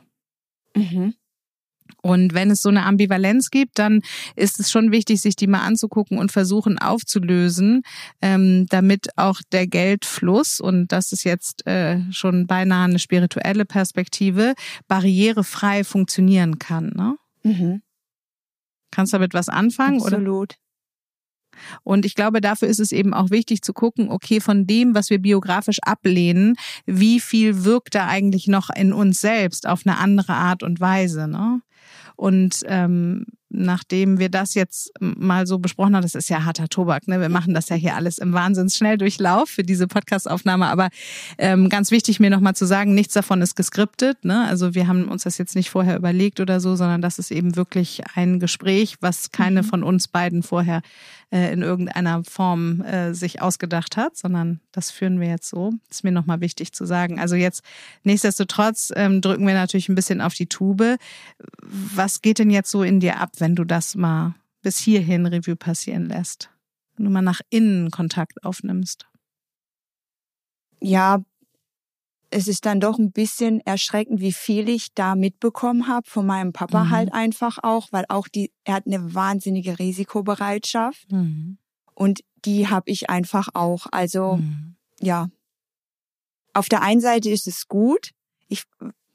Und wenn es so eine Ambivalenz gibt, dann ist es schon wichtig, sich die mal anzugucken und versuchen aufzulösen, damit auch der Geldfluss, und das ist jetzt schon beinahe eine spirituelle Perspektive, barrierefrei funktionieren kann. Ne? Kannst du damit was anfangen? Absolut. Oder? Und ich glaube, dafür ist es eben auch wichtig zu gucken, okay, von dem, was wir biografisch ablehnen, wie viel wirkt da eigentlich noch in uns selbst auf eine andere Art und Weise, ne? Und nachdem wir das jetzt mal so besprochen haben, das ist ja harter Tobak, ne? Wir machen das ja hier alles im Wahnsinnsschnelldurchlauf für diese Podcast-Aufnahme, aber ganz wichtig mir nochmal zu sagen, nichts davon ist geskriptet, ne? Also wir haben uns das jetzt nicht vorher überlegt oder so, sondern das ist eben wirklich ein Gespräch, was keine von uns beiden vorher in irgendeiner Form sich ausgedacht hat, sondern das führen wir jetzt so. Das ist mir nochmal wichtig zu sagen. Also jetzt nichtsdestotrotz drücken wir natürlich ein bisschen auf die Tube. Was geht denn jetzt so in dir ab, wenn du das mal bis hierhin Revue passieren lässt? Wenn du mal nach innen Kontakt aufnimmst. Ja, es ist dann doch ein bisschen erschreckend, wie viel ich da mitbekommen habe von meinem Papa halt einfach auch, weil auch er hat eine wahnsinnige Risikobereitschaft und die habe ich einfach auch. Also ja, auf der einen Seite ist es gut.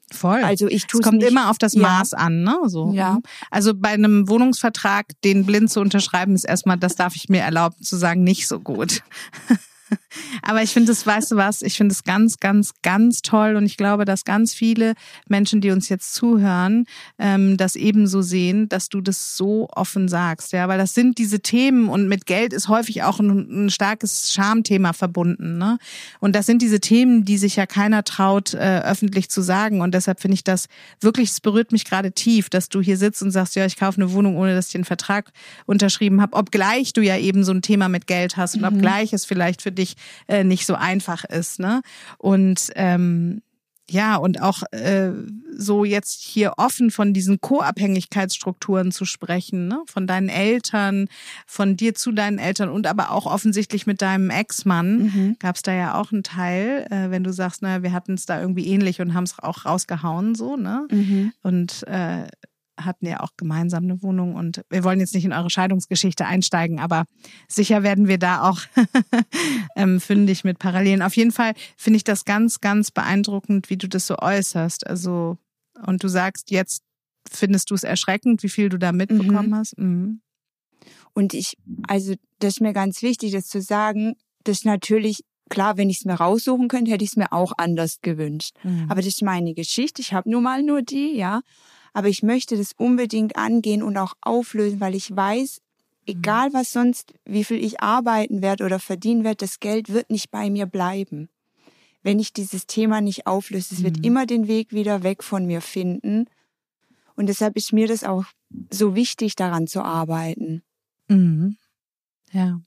Voll. Also ich tue es kommt nicht, immer auf das Maß an, ne? So. Ja. Also bei einem Wohnungsvertrag, den blind zu unterschreiben, ist erstmal, das darf ich mir erlauben zu sagen, nicht so gut. Aber ich finde es, weißt du was, ich finde es ganz, ganz, ganz toll und ich glaube, dass ganz viele Menschen, die uns jetzt zuhören, das ebenso sehen, dass du das so offen sagst, ja, weil das sind diese Themen und mit Geld ist häufig auch ein starkes Schamthema verbunden, ne? Und das sind diese Themen, die sich ja keiner traut, öffentlich zu sagen und deshalb finde ich das wirklich, es berührt mich gerade tief, dass du hier sitzt und sagst, ja, ich kaufe eine Wohnung, ohne dass ich den Vertrag unterschrieben habe, obgleich du ja eben so ein Thema mit Geld hast und obgleich es vielleicht für dich nicht so einfach ist, ne? Und ja, und auch so jetzt hier offen von diesen Co-Abhängigkeitsstrukturen zu sprechen, ne? Von deinen Eltern, von dir zu deinen Eltern und aber auch offensichtlich mit deinem Ex-Mann gab es da ja auch einen Teil, wenn du sagst, naja, wir hatten es da irgendwie ähnlich und haben es auch rausgehauen, so, ne? Und hatten ja auch gemeinsam eine Wohnung und wir wollen jetzt nicht in eure Scheidungsgeschichte einsteigen, aber sicher werden wir da auch fündig mit Parallelen. Auf jeden Fall finde ich das ganz, ganz beeindruckend, wie du das so äußerst. Also, und du sagst, jetzt findest du es erschreckend, wie viel du da mitbekommen hast. Mhm. Und also das ist mir ganz wichtig, das zu sagen, dass natürlich, klar, wenn ich es mir raussuchen könnte, hätte ich es mir auch anders gewünscht. Aber das ist meine Geschichte, ich habe nun mal nur die, ja. Aber ich möchte das unbedingt angehen und auch auflösen, weil ich weiß, egal was sonst, wie viel ich arbeiten werde oder verdienen werde, das Geld wird nicht bei mir bleiben. Wenn ich dieses Thema nicht auflöse, es wird immer den Weg wieder weg von mir finden. Und deshalb ist mir das auch so wichtig, daran zu arbeiten. Mhm. Ja.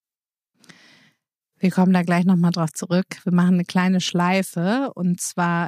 Wir kommen da gleich nochmal drauf zurück. Wir machen eine kleine Schleife und zwar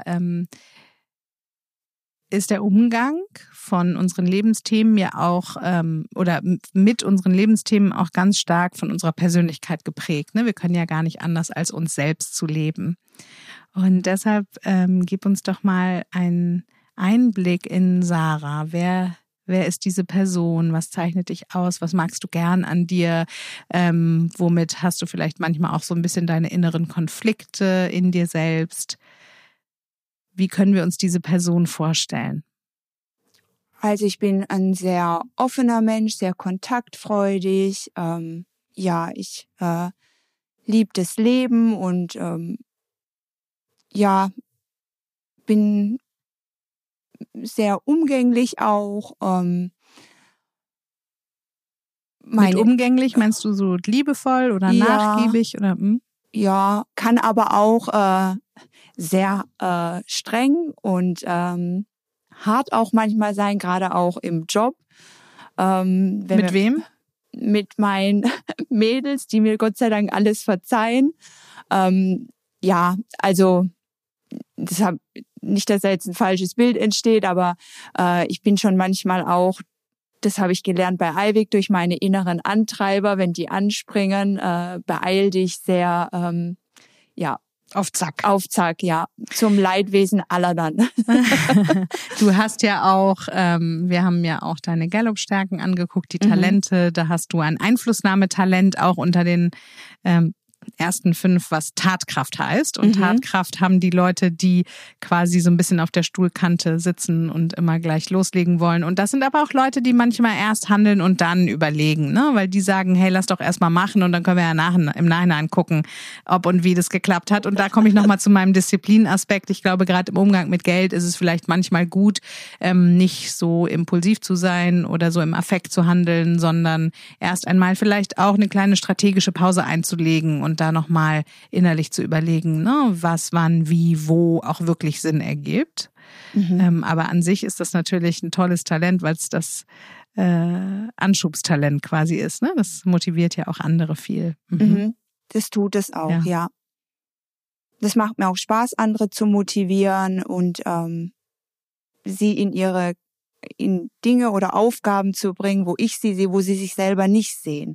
ist der Umgang von unseren Lebensthemen ja auch oder mit unseren Lebensthemen auch ganz stark von unserer Persönlichkeit geprägt. Ne? Wir können ja gar nicht anders, als uns selbst zu leben. Und deshalb gib uns doch mal einen Einblick in Sarah. Wer ist diese Person? Was zeichnet dich aus? Was magst du gern an dir? Womit hast du vielleicht manchmal auch so ein bisschen deine inneren Konflikte in dir selbst? Wie können wir uns diese Person vorstellen? Also ich bin ein sehr offener Mensch, sehr kontaktfreudig. Ja, ich liebe das Leben und ja, bin sehr umgänglich auch. Mit umgänglich meinst du so liebevoll oder nachgiebig oder? Ja, kann aber auch sehr streng und hart auch manchmal sein, gerade auch im Job. Mit wem? Mit meinen Mädels, die mir Gott sei Dank alles verzeihen. Ja, also deshalb nicht, dass da jetzt ein falsches Bild entsteht, aber ich bin schon manchmal auch, das habe ich gelernt bei Eivik, durch meine inneren Antreiber, wenn die anspringen, beeil dich sehr, ja. Auf Zack. Auf Zack, ja. Zum Leidwesen aller dann. Du hast ja auch, wir haben ja auch deine Gallup-Stärken angeguckt, die Talente. Da hast du ein Einflussnahmetalent auch unter den ersten 5, was Tatkraft heißt. Und Tatkraft haben die Leute, die quasi so ein bisschen auf der Stuhlkante sitzen und immer gleich loslegen wollen. Und das sind aber auch Leute, die manchmal erst handeln und dann überlegen, ne? Weil die sagen, hey, lass doch erst mal machen und dann können wir ja im Nachhinein gucken, ob und wie das geklappt hat. Und da komme ich nochmal zu meinem Disziplinaspekt. Ich glaube, gerade im Umgang mit Geld ist es vielleicht manchmal gut, nicht so impulsiv zu sein oder so im Affekt zu handeln, sondern erst einmal vielleicht auch eine kleine strategische Pause einzulegen und da nochmal innerlich zu überlegen, ne, was, wann, wie, wo auch wirklich Sinn ergibt. Aber an sich ist das natürlich ein tolles Talent, weil es das Anschubstalent quasi ist. Ne? Das motiviert ja auch andere viel. Das tut es auch, ja. Das macht mir auch Spaß, andere zu motivieren und sie in Dinge oder Aufgaben zu bringen, wo ich sie sehe, wo sie sich selber nicht sehen.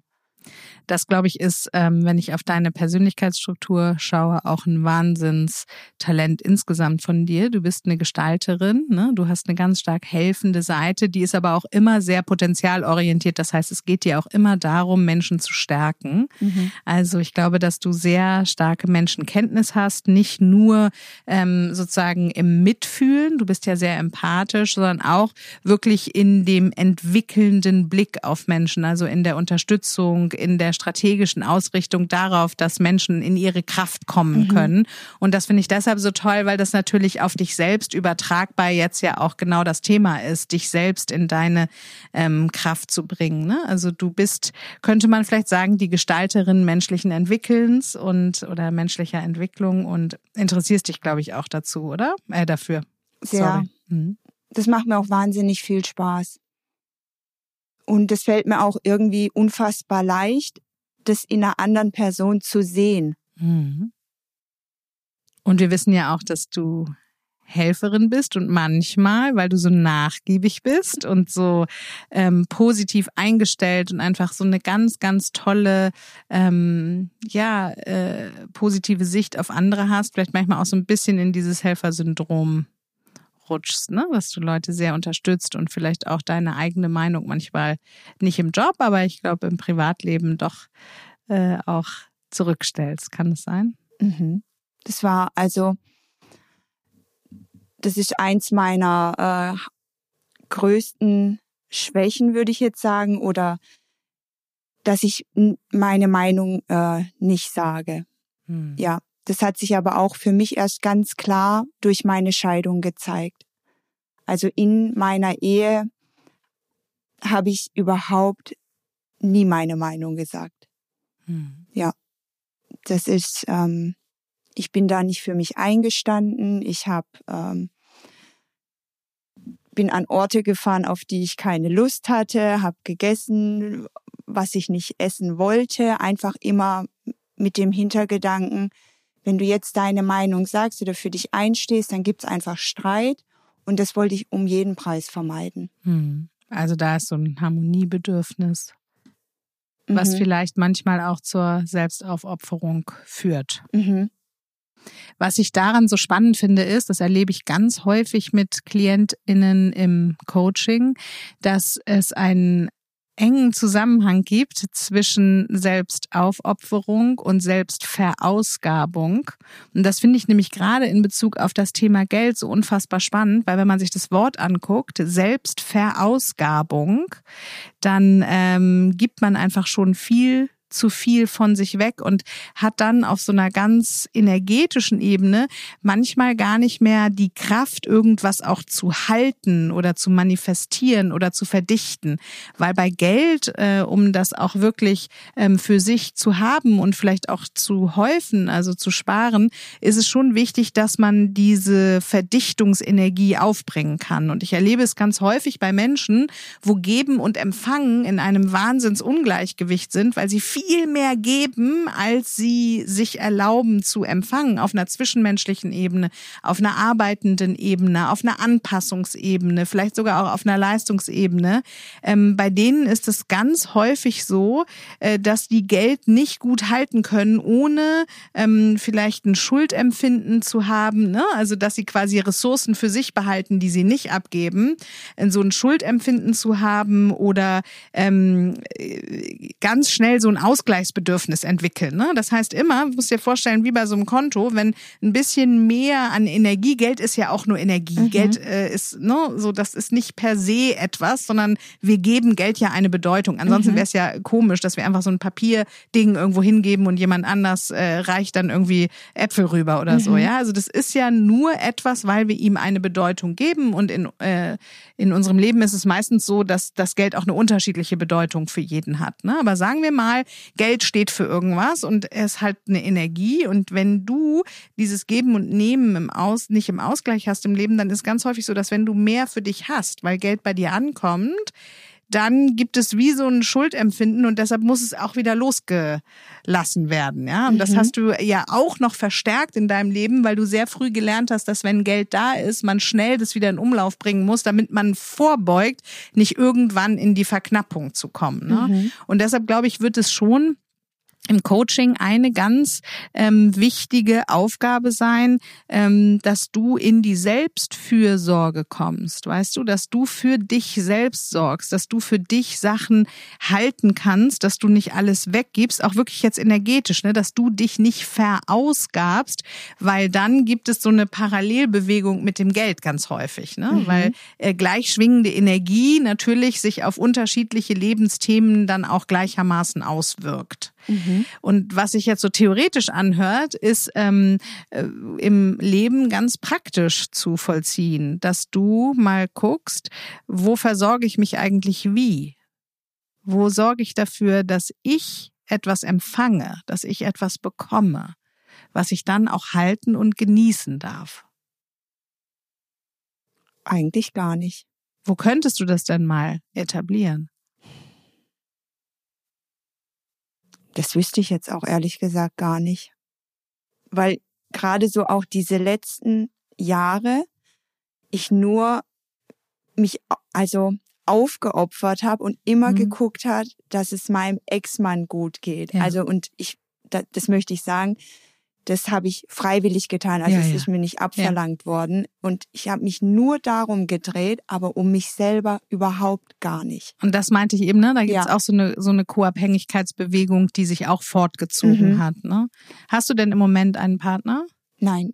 Das, glaube ich, ist, wenn ich auf deine Persönlichkeitsstruktur schaue, auch ein Wahnsinnstalent insgesamt von dir. Du bist eine Gestalterin, ne? Du hast eine ganz stark helfende Seite, die ist aber auch immer sehr potenzialorientiert. Das heißt, es geht dir auch immer darum, Menschen zu stärken. Also ich glaube, dass du sehr starke Menschenkenntnis hast, nicht nur sozusagen im Mitfühlen, du bist ja sehr empathisch, sondern auch wirklich in dem entwickelnden Blick auf Menschen, also in der Unterstützung, in der strategischen Ausrichtung darauf, dass Menschen in ihre Kraft kommen können. Und das finde ich deshalb so toll, weil das natürlich auf dich selbst übertragbar jetzt ja auch genau das Thema ist, dich selbst in deine Kraft zu bringen. Ne? Also du bist, könnte man vielleicht sagen, die Gestalterin menschlichen Entwickelns oder menschlicher Entwicklung und interessierst dich, glaube ich, auch dazu, oder? Dafür. Sehr. Das macht mir auch wahnsinnig viel Spaß. Und es fällt mir auch irgendwie unfassbar leicht, das in einer anderen Person zu sehen. Und wir wissen ja auch, dass du Helferin bist und manchmal, weil du so nachgiebig bist und so positiv eingestellt und einfach so eine ganz, ganz tolle positive Sicht auf andere hast, vielleicht manchmal auch so ein bisschen in dieses Helfersyndrom rutschst, ne? Dass du Leute sehr unterstützt und vielleicht auch deine eigene Meinung manchmal nicht im Job, aber ich glaube im Privatleben doch auch zurückstellst. Kann das sein? Das ist eins meiner größten Schwächen, würde ich jetzt sagen, oder dass ich meine Meinung nicht sage. Ja. Das hat sich aber auch für mich erst ganz klar durch meine Scheidung gezeigt. Also in meiner Ehe habe ich überhaupt nie meine Meinung gesagt. Ja, das ist, ich bin da nicht für mich eingestanden. Ich bin an Orte gefahren, auf die ich keine Lust hatte, habe gegessen, was ich nicht essen wollte, einfach immer mit dem Hintergedanken, wenn du jetzt deine Meinung sagst oder für dich einstehst, dann gibt's einfach Streit und das wollte ich um jeden Preis vermeiden. Also da ist so ein Harmoniebedürfnis, was vielleicht manchmal auch zur Selbstaufopferung führt. Was ich daran so spannend finde, ist, das erlebe ich ganz häufig mit KlientInnen im Coaching, dass es einen engen Zusammenhang gibt zwischen Selbstaufopferung und Selbstverausgabung. Und das finde ich nämlich gerade in Bezug auf das Thema Geld so unfassbar spannend, weil wenn man sich das Wort anguckt, Selbstverausgabung, dann gibt man einfach schon viel zu viel von sich weg und hat dann auf so einer ganz energetischen Ebene manchmal gar nicht mehr die Kraft, irgendwas auch zu halten oder zu manifestieren oder zu verdichten. Weil bei Geld, um das auch wirklich für sich zu haben und vielleicht auch zu häufen, also zu sparen, ist es schon wichtig, dass man diese Verdichtungsenergie aufbringen kann. Und ich erlebe es ganz häufig bei Menschen, wo Geben und Empfangen in einem Wahnsinnsungleichgewicht sind, weil sie viel mehr geben, als sie sich erlauben zu empfangen, auf einer zwischenmenschlichen Ebene, auf einer arbeitenden Ebene, auf einer Anpassungsebene, vielleicht sogar auch auf einer Leistungsebene. Bei denen ist es ganz häufig so, dass die Geld nicht gut halten können, ohne vielleicht ein Schuldempfinden zu haben, ne? Also dass sie quasi Ressourcen für sich behalten, die sie nicht abgeben, so ein Schuldempfinden zu haben oder ganz schnell so ein Ausgleichsbedürfnis entwickeln. Ne? Das heißt immer, du musst dir vorstellen, wie bei so einem Konto, wenn ein bisschen mehr an Energie, Geld ist ja auch nur Energie, Geld ist, ne, so, das ist nicht per se etwas, sondern wir geben Geld ja eine Bedeutung. Ansonsten wäre es ja komisch, dass wir einfach so ein Papierding irgendwo hingeben und jemand anders reicht dann irgendwie Äpfel rüber oder so. Ja, also das ist ja nur etwas, weil wir ihm eine Bedeutung geben und in unserem Leben ist es meistens so, dass das Geld auch eine unterschiedliche Bedeutung für jeden hat. Ne? Aber sagen wir mal, Geld steht für irgendwas und es hat eine Energie und wenn du dieses Geben und Nehmen nicht im Ausgleich hast im Leben, dann ist ganz häufig so, dass wenn du mehr für dich hast, weil Geld bei dir ankommt, dann gibt es wie so ein Schuldempfinden und deshalb muss es auch wieder losgelassen werden. Ja? Und das hast du ja auch noch verstärkt in deinem Leben, weil du sehr früh gelernt hast, dass wenn Geld da ist, man schnell das wieder in Umlauf bringen muss, damit man vorbeugt, nicht irgendwann in die Verknappung zu kommen. Ne? Und deshalb glaube ich, wird es schon im Coaching eine ganz wichtige Aufgabe sein, dass du in die Selbstfürsorge kommst, weißt du, dass du für dich selbst sorgst, dass du für dich Sachen halten kannst, dass du nicht alles weggibst, auch wirklich jetzt energetisch, ne, dass du dich nicht verausgabst, weil dann gibt es so eine Parallelbewegung mit dem Geld ganz häufig, ne, weil gleich schwingende Energie natürlich sich auf unterschiedliche Lebensthemen dann auch gleichermaßen auswirkt. Und was sich jetzt so theoretisch anhört, ist im Leben ganz praktisch zu vollziehen, dass du mal guckst, wo versorge ich mich eigentlich wie? Wo sorge ich dafür, dass ich etwas empfange, dass ich etwas bekomme, was ich dann auch halten und genießen darf? Eigentlich gar nicht. Wo könntest du das denn mal etablieren? Das wüsste ich jetzt auch ehrlich gesagt gar nicht. Weil gerade so auch diese letzten Jahre ich nur mich also aufgeopfert habe und immer geguckt hat, dass es meinem Ex-Mann gut geht. Ja. Also und das möchte ich sagen, das habe ich freiwillig getan, also es ist mir nicht abverlangt worden. Und ich habe mich nur darum gedreht, aber um mich selber überhaupt gar nicht. Und das meinte ich eben, ne? Da gibt es auch so eine Co-Abhängigkeitsbewegung, die sich auch fortgezogen hat. Ne? Hast du denn im Moment einen Partner? Nein.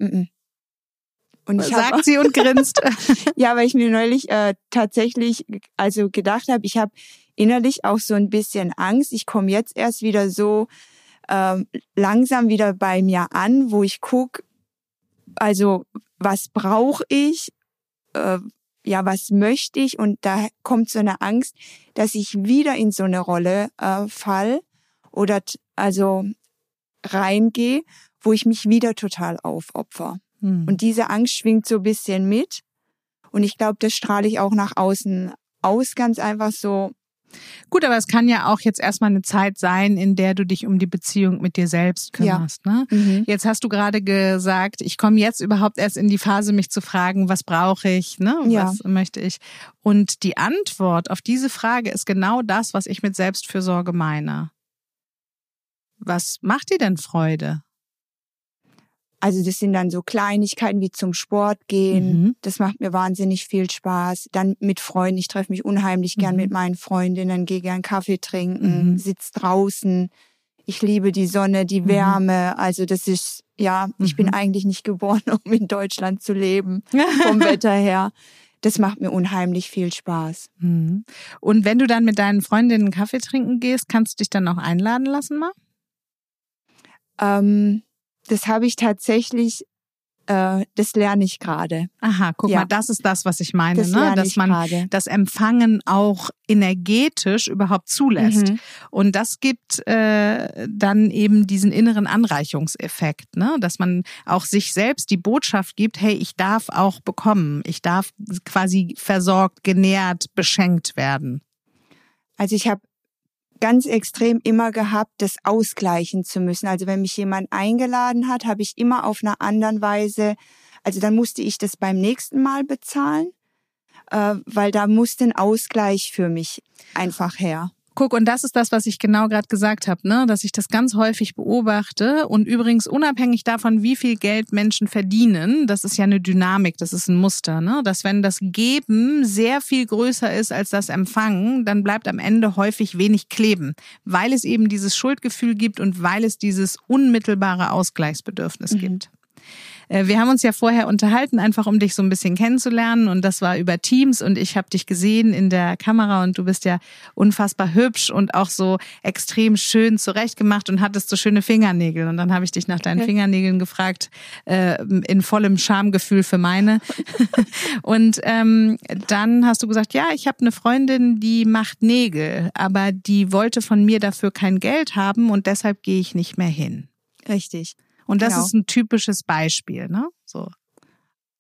Und sagt sie und grinst. Ja, weil ich mir neulich tatsächlich also gedacht habe, ich habe innerlich auch so ein bisschen Angst. Ich komme jetzt erst wieder so langsam wieder bei mir an, wo ich gucke, also was brauche ich, was möchte ich, und da kommt so eine Angst, dass ich wieder in so eine Rolle fall oder also reingehe, wo ich mich wieder total aufopfer. Und diese Angst schwingt so ein bisschen mit und ich glaube, das strahle ich auch nach außen aus, ganz einfach so. Gut, aber es kann ja auch jetzt erstmal eine Zeit sein, in der du dich um die Beziehung mit dir selbst kümmerst. Ne? Jetzt hast du gerade gesagt, ich komme jetzt überhaupt erst in die Phase, mich zu fragen, was brauche ich, ne? Was möchte ich? Und die Antwort auf diese Frage ist genau das, was ich mit Selbstfürsorge meine. Was macht dir denn Freude? Also das sind dann so Kleinigkeiten wie zum Sport gehen. Das macht mir wahnsinnig viel Spaß. Dann mit Freunden. Ich treffe mich unheimlich gern mit meinen Freundinnen, gehe gern Kaffee trinken, sitze draußen. Ich liebe die Sonne, die Wärme. Also das ist, ich bin eigentlich nicht geboren, um in Deutschland zu leben, vom Wetter her. Das macht mir unheimlich viel Spaß. Und wenn du dann mit deinen Freundinnen Kaffee trinken gehst, kannst du dich dann auch einladen lassen mal? Das habe ich tatsächlich, das lerne ich gerade. Aha, guck mal, das ist das, was ich meine, ne? Dass man das Empfangen auch energetisch überhaupt zulässt. Und das gibt dann eben diesen inneren Anreichungseffekt, ne? Dass man auch sich selbst die Botschaft gibt, hey, ich darf auch bekommen. Ich darf quasi versorgt, genährt, beschenkt werden. Also ich habe ganz extrem immer gehabt, das ausgleichen zu müssen. Also wenn mich jemand eingeladen hat, habe ich immer auf einer anderen Weise, also dann musste ich das beim nächsten Mal bezahlen, weil da musste ein Ausgleich für mich einfach her. Guck, und das ist das, was ich genau gerade gesagt habe, ne? Dass ich das ganz häufig beobachte und übrigens unabhängig davon, wie viel Geld Menschen verdienen, das ist ja eine Dynamik, das ist ein Muster, ne? Dass wenn das Geben sehr viel größer ist als das Empfangen, dann bleibt am Ende häufig wenig kleben, weil es eben dieses Schuldgefühl gibt und weil es dieses unmittelbare Ausgleichsbedürfnis gibt. Wir haben uns ja vorher unterhalten, einfach um dich so ein bisschen kennenzulernen, und das war über Teams und ich habe dich gesehen in der Kamera und du bist ja unfassbar hübsch und auch so extrem schön zurechtgemacht und hattest so schöne Fingernägel, und dann habe ich dich nach deinen Fingernägeln gefragt, in vollem Schamgefühl für meine und dann hast du gesagt, ja, ich habe eine Freundin, die macht Nägel, aber die wollte von mir dafür kein Geld haben und deshalb gehe ich nicht mehr hin. Richtig. Und das ist ein typisches Beispiel, ne? So.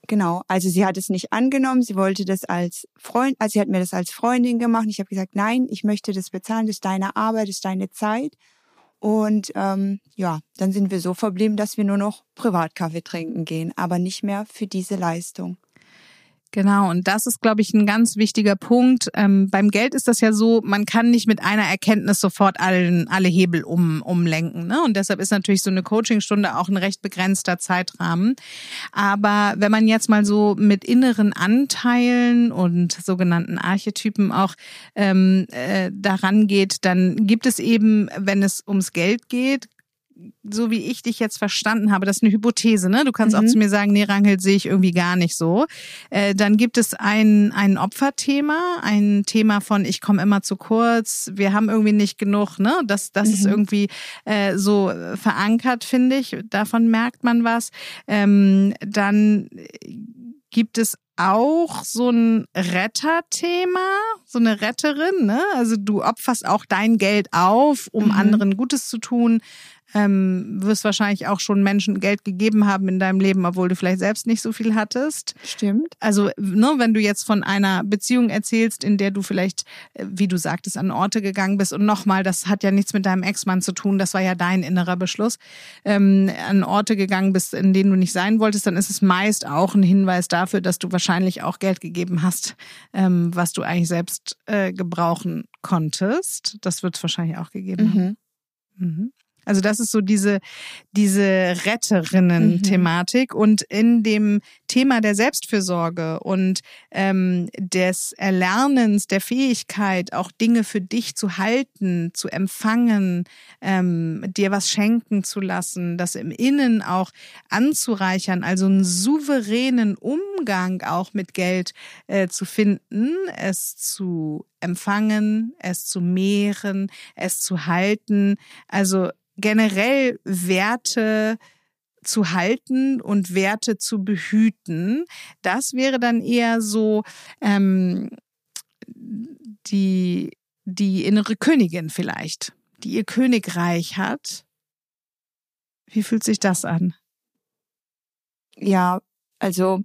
Genau, also sie hat es nicht angenommen, sie wollte das als Freund, also sie hat mir das als Freundin gemacht. Ich habe gesagt, nein, ich möchte das bezahlen, das ist deine Arbeit, das ist deine Zeit. Und dann sind wir so verblieben, dass wir nur noch Privatkaffee trinken gehen, aber nicht mehr für diese Leistung. Genau, und das ist, glaube ich, ein ganz wichtiger Punkt. Beim Geld ist das ja so, man kann nicht mit einer Erkenntnis sofort alle Hebel umlenken. Ne? Und deshalb ist natürlich so eine Coachingstunde auch ein recht begrenzter Zeitrahmen. Aber wenn man jetzt mal so mit inneren Anteilen und sogenannten Archetypen auch daran geht, dann gibt es eben, wenn es ums Geld geht, so wie ich dich jetzt verstanden habe, das ist eine Hypothese, ne? Du kannst auch zu mir sagen, nee, Ranghild, sehe ich irgendwie gar nicht so. Dann gibt es ein Opferthema, ein Thema von ich komme immer zu kurz, wir haben irgendwie nicht genug, ne? Das ist irgendwie so verankert, finde ich. Davon merkt man was. Dann gibt es auch so ein Retterthema, so eine Retterin, ne? Also du opferst auch dein Geld auf, um anderen Gutes zu tun. Wirst wahrscheinlich auch schon Menschen Geld gegeben haben in deinem Leben, obwohl du vielleicht selbst nicht so viel hattest. Stimmt. Also, ne, wenn du jetzt von einer Beziehung erzählst, in der du vielleicht, wie du sagtest, an Orte gegangen bist und nochmal, das hat ja nichts mit deinem Ex-Mann zu tun, das war ja dein innerer Beschluss, an Orte gegangen bist, in denen du nicht sein wolltest, dann ist es meist auch ein Hinweis dafür, dass du wahrscheinlich auch Geld gegeben hast, was du eigentlich selbst gebrauchen konntest. Das wird es wahrscheinlich auch gegeben haben. Mhm. Also das ist so diese Retterinnen-Thematik. Und in dem Thema der Selbstfürsorge und des Erlernens, der Fähigkeit, auch Dinge für dich zu halten, zu empfangen, dir was schenken zu lassen, das im Innen auch anzureichern, also einen souveränen Umgang auch mit Geld zu finden, es zu empfangen, es zu mehren, es zu halten, also generell Werte zu halten und Werte zu behüten. Das wäre dann eher so die innere Königin vielleicht, die ihr Königreich hat. Wie fühlt sich das an? Ja, also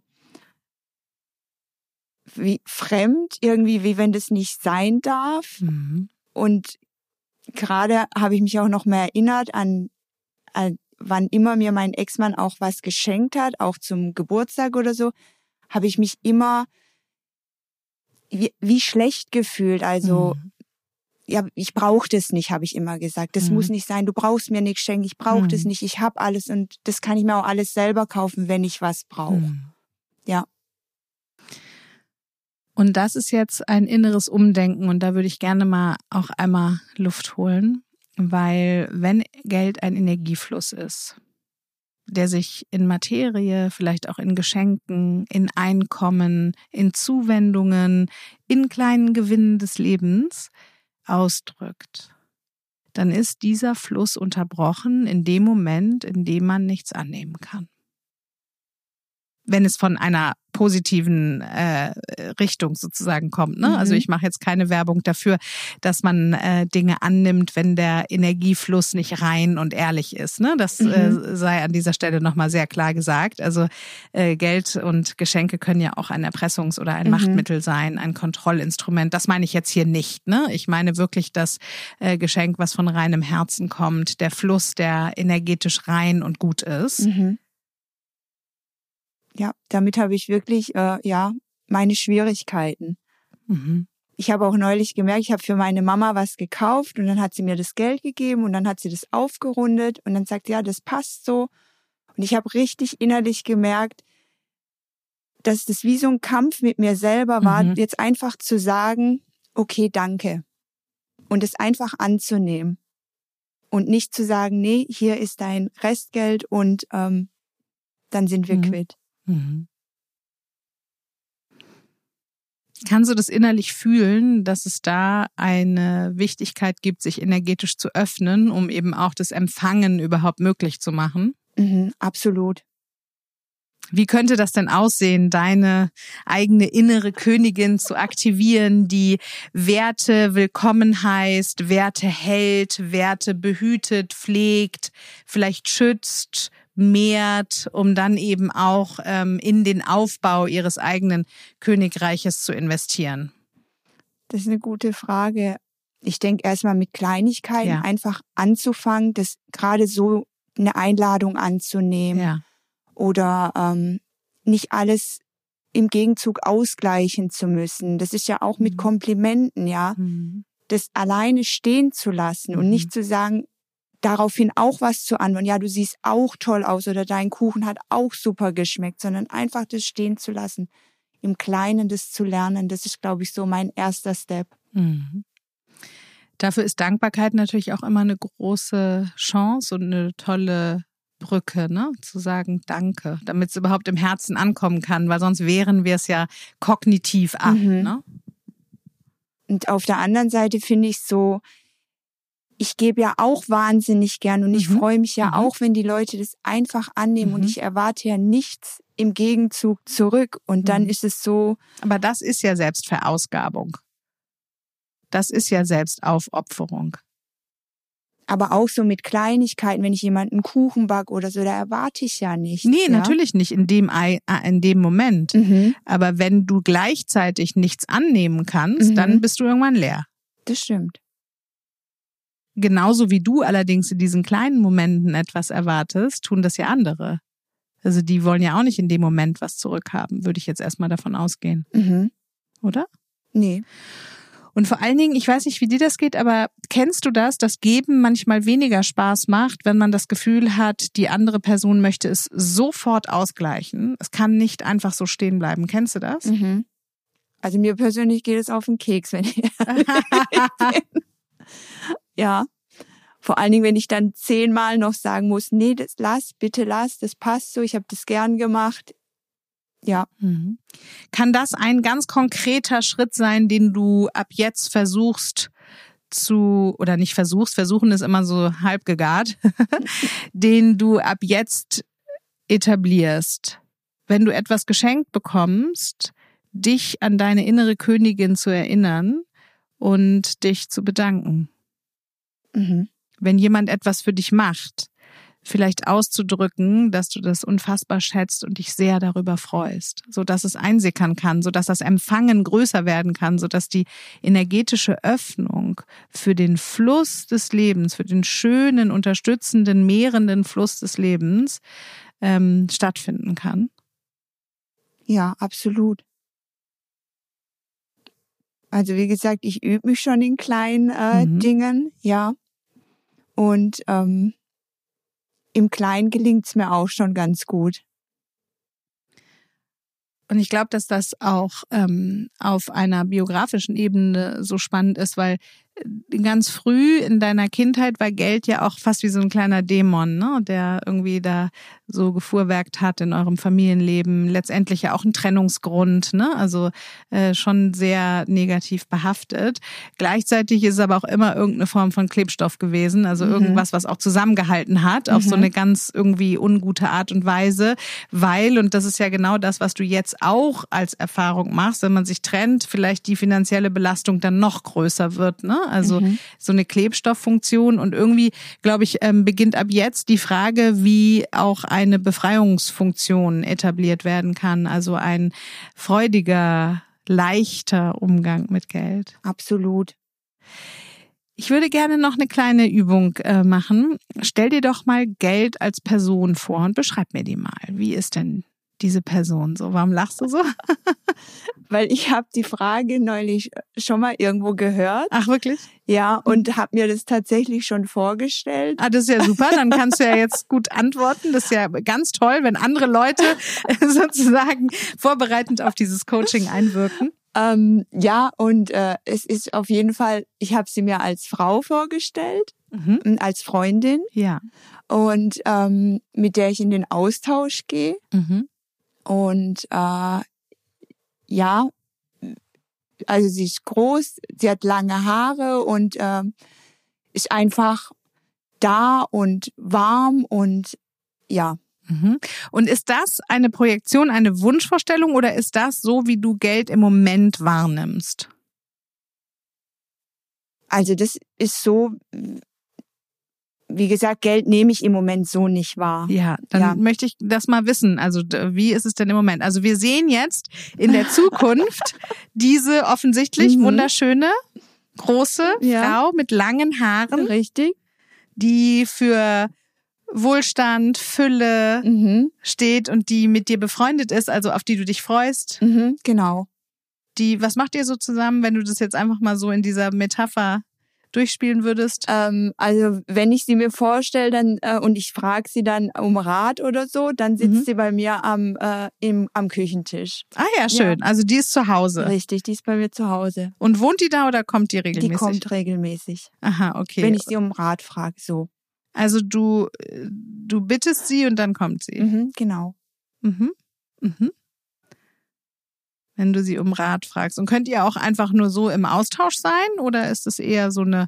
wie fremd, irgendwie, wie wenn das nicht sein darf. Und gerade habe ich mich auch noch mehr erinnert an wann immer mir mein Ex-Mann auch was geschenkt hat, auch zum Geburtstag oder so, habe ich mich immer wie schlecht gefühlt. Also ja, ich brauche das nicht, habe ich immer gesagt. Das muss nicht sein, du brauchst mir nichts schenken, ich brauche das nicht, ich habe alles und das kann ich mir auch alles selber kaufen, wenn ich was brauche. Ja. Und das ist jetzt ein inneres Umdenken und da würde ich gerne mal auch einmal Luft holen, weil wenn Geld ein Energiefluss ist, der sich in Materie, vielleicht auch in Geschenken, in Einkommen, in Zuwendungen, in kleinen Gewinnen des Lebens ausdrückt, dann ist dieser Fluss unterbrochen in dem Moment, in dem man nichts annehmen kann. Wenn es von einer positiven Richtung sozusagen kommt. Ne? Also ich mache jetzt keine Werbung dafür, dass man Dinge annimmt, wenn der Energiefluss nicht rein und ehrlich ist. Ne? Das sei an dieser Stelle nochmal sehr klar gesagt. Also Geld und Geschenke können ja auch ein Erpressungs- oder ein Machtmittel sein, ein Kontrollinstrument. Das meine ich jetzt hier nicht. Ne? Ich meine wirklich das Geschenk, was von reinem Herzen kommt, der Fluss, der energetisch rein und gut ist. Ja, damit habe ich wirklich, meine Schwierigkeiten. Ich habe auch neulich gemerkt, ich habe für meine Mama was gekauft und dann hat sie mir das Geld gegeben und dann hat sie das aufgerundet und dann sagt sie, ja, das passt so. Und ich habe richtig innerlich gemerkt, dass das wie so ein Kampf mit mir selber war, jetzt einfach zu sagen, okay, danke. Und es einfach anzunehmen. Und nicht zu sagen, nee, hier ist dein Restgeld und dann sind wir quitt. Kannst du das innerlich fühlen, dass es da eine Wichtigkeit gibt, sich energetisch zu öffnen, um eben auch das Empfangen überhaupt möglich zu machen? Absolut. Wie könnte das denn aussehen, deine eigene innere Königin zu aktivieren, die Werte willkommen heißt, Werte hält, Werte behütet, pflegt, vielleicht schützt, mehrt, um dann eben auch in den Aufbau ihres eigenen Königreiches zu investieren? Das ist eine gute Frage. Ich denke erstmal mit Kleinigkeiten einfach anzufangen, das gerade so eine Einladung anzunehmen. Ja. Oder nicht alles im Gegenzug ausgleichen zu müssen. Das ist ja auch mit Komplimenten, ja. Das alleine stehen zu lassen und nicht zu sagen, daraufhin auch was zu antworten. Ja, du siehst auch toll aus oder dein Kuchen hat auch super geschmeckt, sondern einfach das stehen zu lassen, im Kleinen das zu lernen. Das ist, glaube ich, so mein erster Step. Dafür ist Dankbarkeit natürlich auch immer eine große Chance und eine tolle Brücke, ne? Zu sagen Danke, damit es überhaupt im Herzen ankommen kann, weil sonst wehren wir es ja kognitiv ab. Ne? Und auf der anderen Seite finde ich so, ich gebe ja auch wahnsinnig gern und ich freue mich ja auch, wenn die Leute das einfach annehmen und ich erwarte ja nichts im Gegenzug zurück und dann ist es so. Aber das ist ja Selbstverausgabung. Das ist ja Selbstaufopferung. Aber auch so mit Kleinigkeiten, wenn ich jemanden Kuchen backe oder so, da erwarte ich ja nichts. Nee, natürlich nicht in dem Moment. Aber wenn du gleichzeitig nichts annehmen kannst, dann bist du irgendwann leer. Das stimmt. Genauso wie du allerdings in diesen kleinen Momenten etwas erwartest, tun das ja andere. Also die wollen ja auch nicht in dem Moment was zurückhaben, würde ich jetzt erstmal davon ausgehen. Oder? Nee. Und vor allen Dingen, ich weiß nicht, wie dir das geht, aber kennst du das, dass Geben manchmal weniger Spaß macht, wenn man das Gefühl hat, die andere Person möchte es sofort ausgleichen. Es kann nicht einfach so stehen bleiben. Kennst du das? Also mir persönlich geht es auf den Keks, wenn ich ehrlich bin. Ja. Vor allen Dingen, wenn ich dann 10-mal noch sagen muss, nee, bitte lass, das passt so, ich habe das gern gemacht. Ja. Kann das ein ganz konkreter Schritt sein, den du ab jetzt versuchst oder nicht versuchen ist immer so halb gegart, den du ab jetzt etablierst? Wenn du etwas geschenkt bekommst, dich an deine innere Königin zu erinnern und dich zu bedanken. Wenn jemand etwas für dich macht, vielleicht auszudrücken, dass du das unfassbar schätzt und dich sehr darüber freust, sodass es einsickern kann, sodass das Empfangen größer werden kann, sodass die energetische Öffnung für den Fluss des Lebens, für den schönen, unterstützenden, mehrenden Fluss des Lebens stattfinden kann. Ja, absolut. Also wie gesagt, ich übe mich schon in kleinen Dingen, ja. Und im Kleinen gelingt's mir auch schon ganz gut. Und ich glaube, dass das auch auf einer biografischen Ebene so spannend ist, weil ganz früh in deiner Kindheit war Geld ja auch fast wie so ein kleiner Dämon, ne, der irgendwie da so gefuhrwerkt hat in eurem Familienleben. Letztendlich ja auch ein Trennungsgrund, ne, also schon sehr negativ behaftet. Gleichzeitig ist es aber auch immer irgendeine Form von Klebstoff gewesen, also irgendwas, was auch zusammengehalten hat, auf so eine ganz irgendwie ungute Art und Weise, weil, und das ist ja genau das, was du jetzt auch als Erfahrung machst, wenn man sich trennt, vielleicht die finanzielle Belastung dann noch größer wird, ne? Also so eine Klebstofffunktion und irgendwie, glaube ich, beginnt ab jetzt die Frage, wie auch eine Befreiungsfunktion etabliert werden kann, also ein freudiger, leichter Umgang mit Geld. Absolut. Ich würde gerne noch eine kleine Übung machen. Stell dir doch mal Geld als Person vor und beschreib mir die mal. Wie ist denn diese Person so? Warum lachst du so? Weil ich habe die Frage neulich schon mal irgendwo gehört. Ach, wirklich? Ja, und habe mir das tatsächlich schon vorgestellt. Ah, das ist ja super. Dann kannst du ja jetzt gut antworten. Das ist ja ganz toll, wenn andere Leute sozusagen vorbereitend auf dieses Coaching einwirken. Ja, und es ist auf jeden Fall, ich habe sie mir als Frau vorgestellt, als Freundin. Ja. Und mit der ich in den Austausch gehe. Und ja, also sie ist groß, sie hat lange Haare und ist einfach da und warm und ja. Und ist das eine Projektion, eine Wunschvorstellung oder ist das so, wie du Geld im Moment wahrnimmst? Also das ist so, wie gesagt, Geld nehme ich im Moment so nicht wahr. Ja, dann möchte ich das mal wissen. Also wie ist es denn im Moment? Also wir sehen jetzt in der Zukunft diese offensichtlich wunderschöne, große Frau mit langen Haaren. Richtig. Die für Wohlstand, Fülle steht und die mit dir befreundet ist, also auf die du dich freust. Genau. Was macht ihr so zusammen, wenn du das jetzt einfach mal so in dieser Metapher durchspielen würdest? Also wenn ich sie mir vorstelle dann und ich frage sie dann um Rat oder so, dann sitzt sie bei mir am Küchentisch. Ah ja, schön. Ja. Also die ist zu Hause. Richtig, die ist bei mir zu Hause. Und wohnt die da oder kommt die regelmäßig? Die kommt regelmäßig. Aha, okay. Wenn ich sie um Rat frage, so. Also du bittest sie und dann kommt sie. Genau. Wenn du sie um Rat fragst. Und könnt ihr auch einfach nur so im Austausch sein oder ist es eher so eine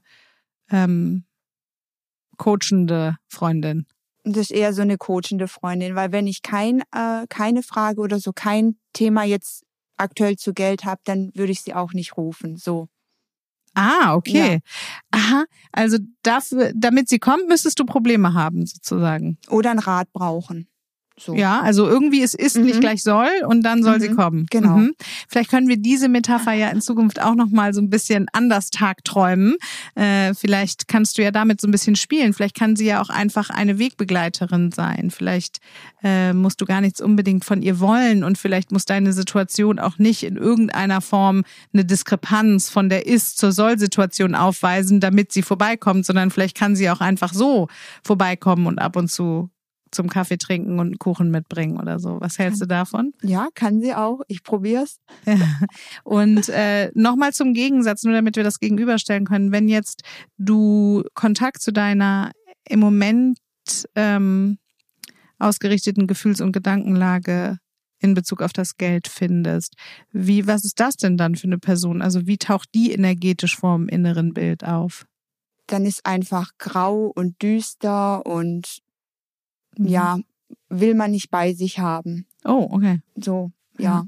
coachende Freundin? Das ist eher so eine coachende Freundin, weil wenn ich keine Frage oder so, kein Thema jetzt aktuell zu Geld habe, dann würde ich sie auch nicht rufen, so. Ah, okay. Ja. Aha, also damit sie kommt, müsstest du Probleme haben, sozusagen. Oder einen Rat brauchen. So. Ja, also irgendwie es ist nicht gleich soll und dann soll sie kommen. Genau. Vielleicht können wir diese Metapher ja in Zukunft auch nochmal so ein bisschen anders tagträumen. Vielleicht kannst du ja damit so ein bisschen spielen. Vielleicht kann sie ja auch einfach eine Wegbegleiterin sein. Vielleicht musst du gar nichts unbedingt von ihr wollen und vielleicht muss deine Situation auch nicht in irgendeiner Form eine Diskrepanz von der Ist- zur Soll-Situation aufweisen, damit sie vorbeikommt, sondern vielleicht kann sie auch einfach so vorbeikommen und ab und zu zum Kaffee trinken und einen Kuchen mitbringen oder so. Was hältst du davon? Ja, kann sie auch. Ich probier's. Und nochmal zum Gegensatz, nur damit wir das gegenüberstellen können. Wenn jetzt du Kontakt zu deiner im Moment ausgerichteten Gefühls- und Gedankenlage in Bezug auf das Geld findest, was ist das denn dann für eine Person? Also wie taucht die energetisch vorm inneren Bild auf? Dann ist einfach grau und düster und ja, will man nicht bei sich haben. Oh, okay. So, ja.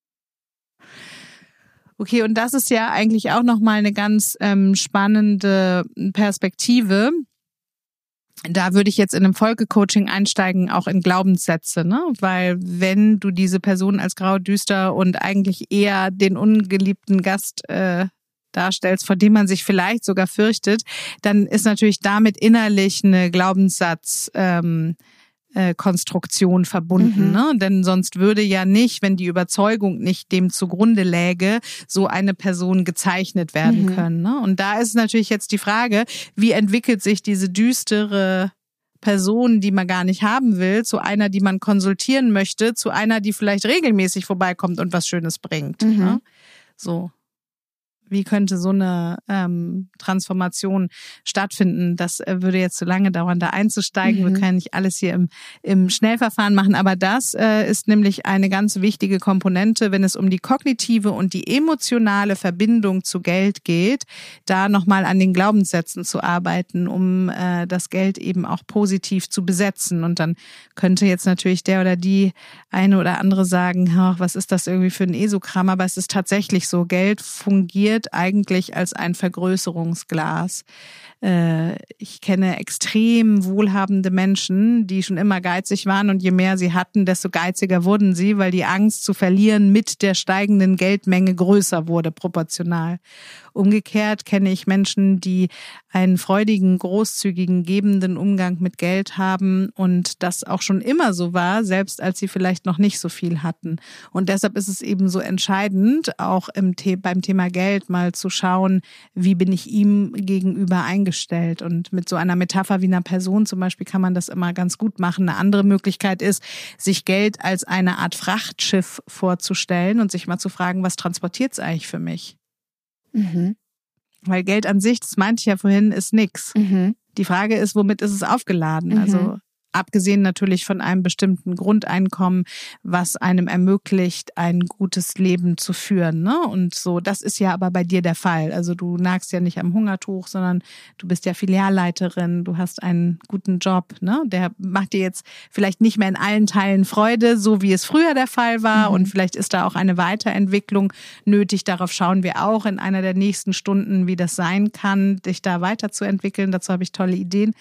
Okay, und das ist ja eigentlich auch nochmal eine ganz spannende Perspektive. Da würde ich jetzt in einem Folgecoaching einsteigen, auch in Glaubenssätze, ne? Weil wenn du diese Person als grau, düster und eigentlich eher den ungeliebten Gast darstellst, vor dem man sich vielleicht sogar fürchtet, dann ist natürlich damit innerlich eine Glaubenssatz Konstruktion verbunden, ne? Denn sonst würde ja nicht, wenn die Überzeugung nicht dem zugrunde läge, so eine Person gezeichnet werden können, ne? Und da ist natürlich jetzt die Frage, wie entwickelt sich diese düstere Person, die man gar nicht haben will, zu einer, die man konsultieren möchte, zu einer, die vielleicht regelmäßig vorbeikommt und was Schönes bringt, ne? So. Wie könnte so eine Transformation stattfinden? Das würde jetzt zu lange dauern, da einzusteigen. Wir können nicht alles hier im Schnellverfahren machen, aber das ist nämlich eine ganz wichtige Komponente, wenn es um die kognitive und die emotionale Verbindung zu Geld geht, da nochmal an den Glaubenssätzen zu arbeiten, um das Geld eben auch positiv zu besetzen. Und dann könnte jetzt natürlich der oder die eine oder andere sagen, was ist das irgendwie für ein Esokram? Aber es ist tatsächlich so, Geld fungiert eigentlich als ein Vergrößerungsglas. Ich kenne extrem wohlhabende Menschen, die schon immer geizig waren und je mehr sie hatten, desto geiziger wurden sie, weil die Angst zu verlieren mit der steigenden Geldmenge größer wurde, proportional. Umgekehrt kenne ich Menschen, die einen freudigen, großzügigen, gebenden Umgang mit Geld haben und das auch schon immer so war, selbst als sie vielleicht noch nicht so viel hatten. Und deshalb ist es eben so entscheidend, auch beim Thema Geld mal zu schauen, wie bin ich ihm gegenüber eingestellt. Und mit so einer Metapher wie einer Person zum Beispiel kann man das immer ganz gut machen. Eine andere Möglichkeit ist, sich Geld als eine Art Frachtschiff vorzustellen und sich mal zu fragen, was transportiert es eigentlich für mich? Weil Geld an sich, das meinte ich ja vorhin, ist nix. Die Frage ist, womit ist es aufgeladen? Also abgesehen natürlich von einem bestimmten Grundeinkommen, was einem ermöglicht, ein gutes Leben zu führen, ne? Und so, das ist ja aber bei dir der Fall. Also du nagst ja nicht am Hungertuch, sondern du bist ja Filialleiterin, du hast einen guten Job, ne? Der macht dir jetzt vielleicht nicht mehr in allen Teilen Freude, so wie es früher der Fall war. Und vielleicht ist da auch eine Weiterentwicklung nötig. Darauf schauen wir auch in einer der nächsten Stunden, wie das sein kann, dich da weiterzuentwickeln. Dazu habe ich tolle Ideen.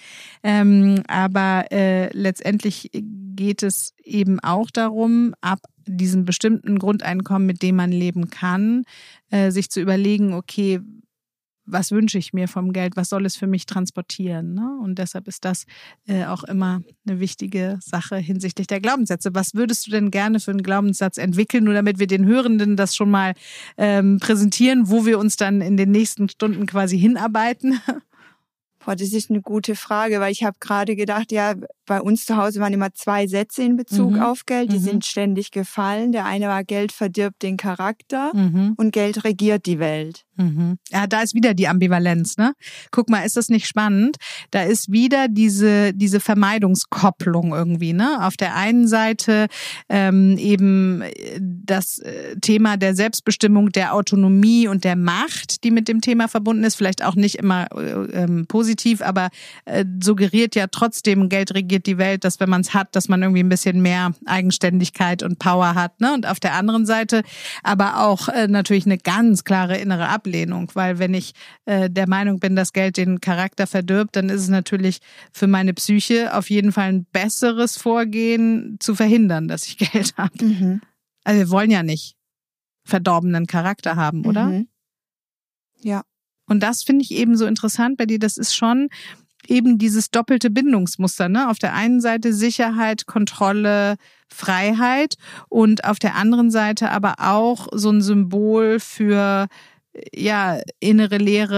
Aber letztendlich geht es eben auch darum, ab diesem bestimmten Grundeinkommen, mit dem man leben kann, sich zu überlegen, okay, was wünsche ich mir vom Geld, was soll es für mich transportieren, ne? Und deshalb ist das auch immer eine wichtige Sache hinsichtlich der Glaubenssätze. Was würdest du denn gerne für einen Glaubenssatz entwickeln, nur damit wir den Hörenden das schon mal präsentieren, wo wir uns dann in den nächsten Stunden quasi hinarbeiten? Boah, das ist eine gute Frage, weil ich habe gerade gedacht, ja, bei uns zu Hause waren immer 2 Sätze in Bezug auf Geld, die sind ständig gefallen. Der eine war, Geld verdirbt den Charakter und Geld regiert die Welt. Ja, da ist wieder die Ambivalenz, ne? Guck mal, ist das nicht spannend? Da ist wieder diese Vermeidungskopplung irgendwie, ne? Auf der einen Seite eben das Thema der Selbstbestimmung, der Autonomie und der Macht, die mit dem Thema verbunden ist, vielleicht auch nicht immer positiv, aber suggeriert ja trotzdem, Geld regiert die Welt, dass wenn man es hat, dass man irgendwie ein bisschen mehr Eigenständigkeit und Power hat, ne? Und auf der anderen Seite aber auch natürlich eine ganz klare innere Ablehnung, weil wenn ich der Meinung bin, dass Geld den Charakter verdirbt, dann ist es natürlich für meine Psyche auf jeden Fall ein besseres Vorgehen, zu verhindern, dass ich Geld habe. Also wir wollen ja nicht verdorbenen Charakter haben, oder? Ja. Und das finde ich eben so interessant bei dir, das ist schon eben dieses doppelte Bindungsmuster, ne? Auf der einen Seite Sicherheit, Kontrolle, Freiheit und auf der anderen Seite aber auch so ein Symbol für ja innere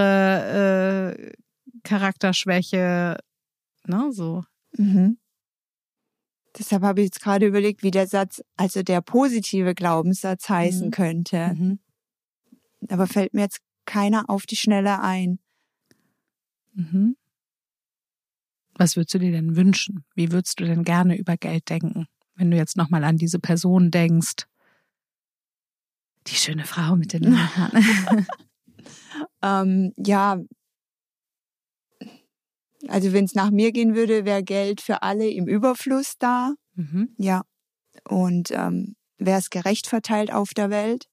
Leere, Charakterschwäche, ne, so. Deshalb habe ich jetzt gerade überlegt, wie der Satz, also der positive Glaubenssatz heißen könnte. Aber fällt mir jetzt keiner auf die Schnelle ein. Was würdest du dir denn wünschen? Wie würdest du denn gerne über Geld denken, wenn du jetzt nochmal an diese Person denkst? Die schöne Frau mit den langen Haaren. Ja, also wenn es nach mir gehen würde, wäre Geld für alle im Überfluss da. Ja, und wäre es gerecht verteilt auf der Welt.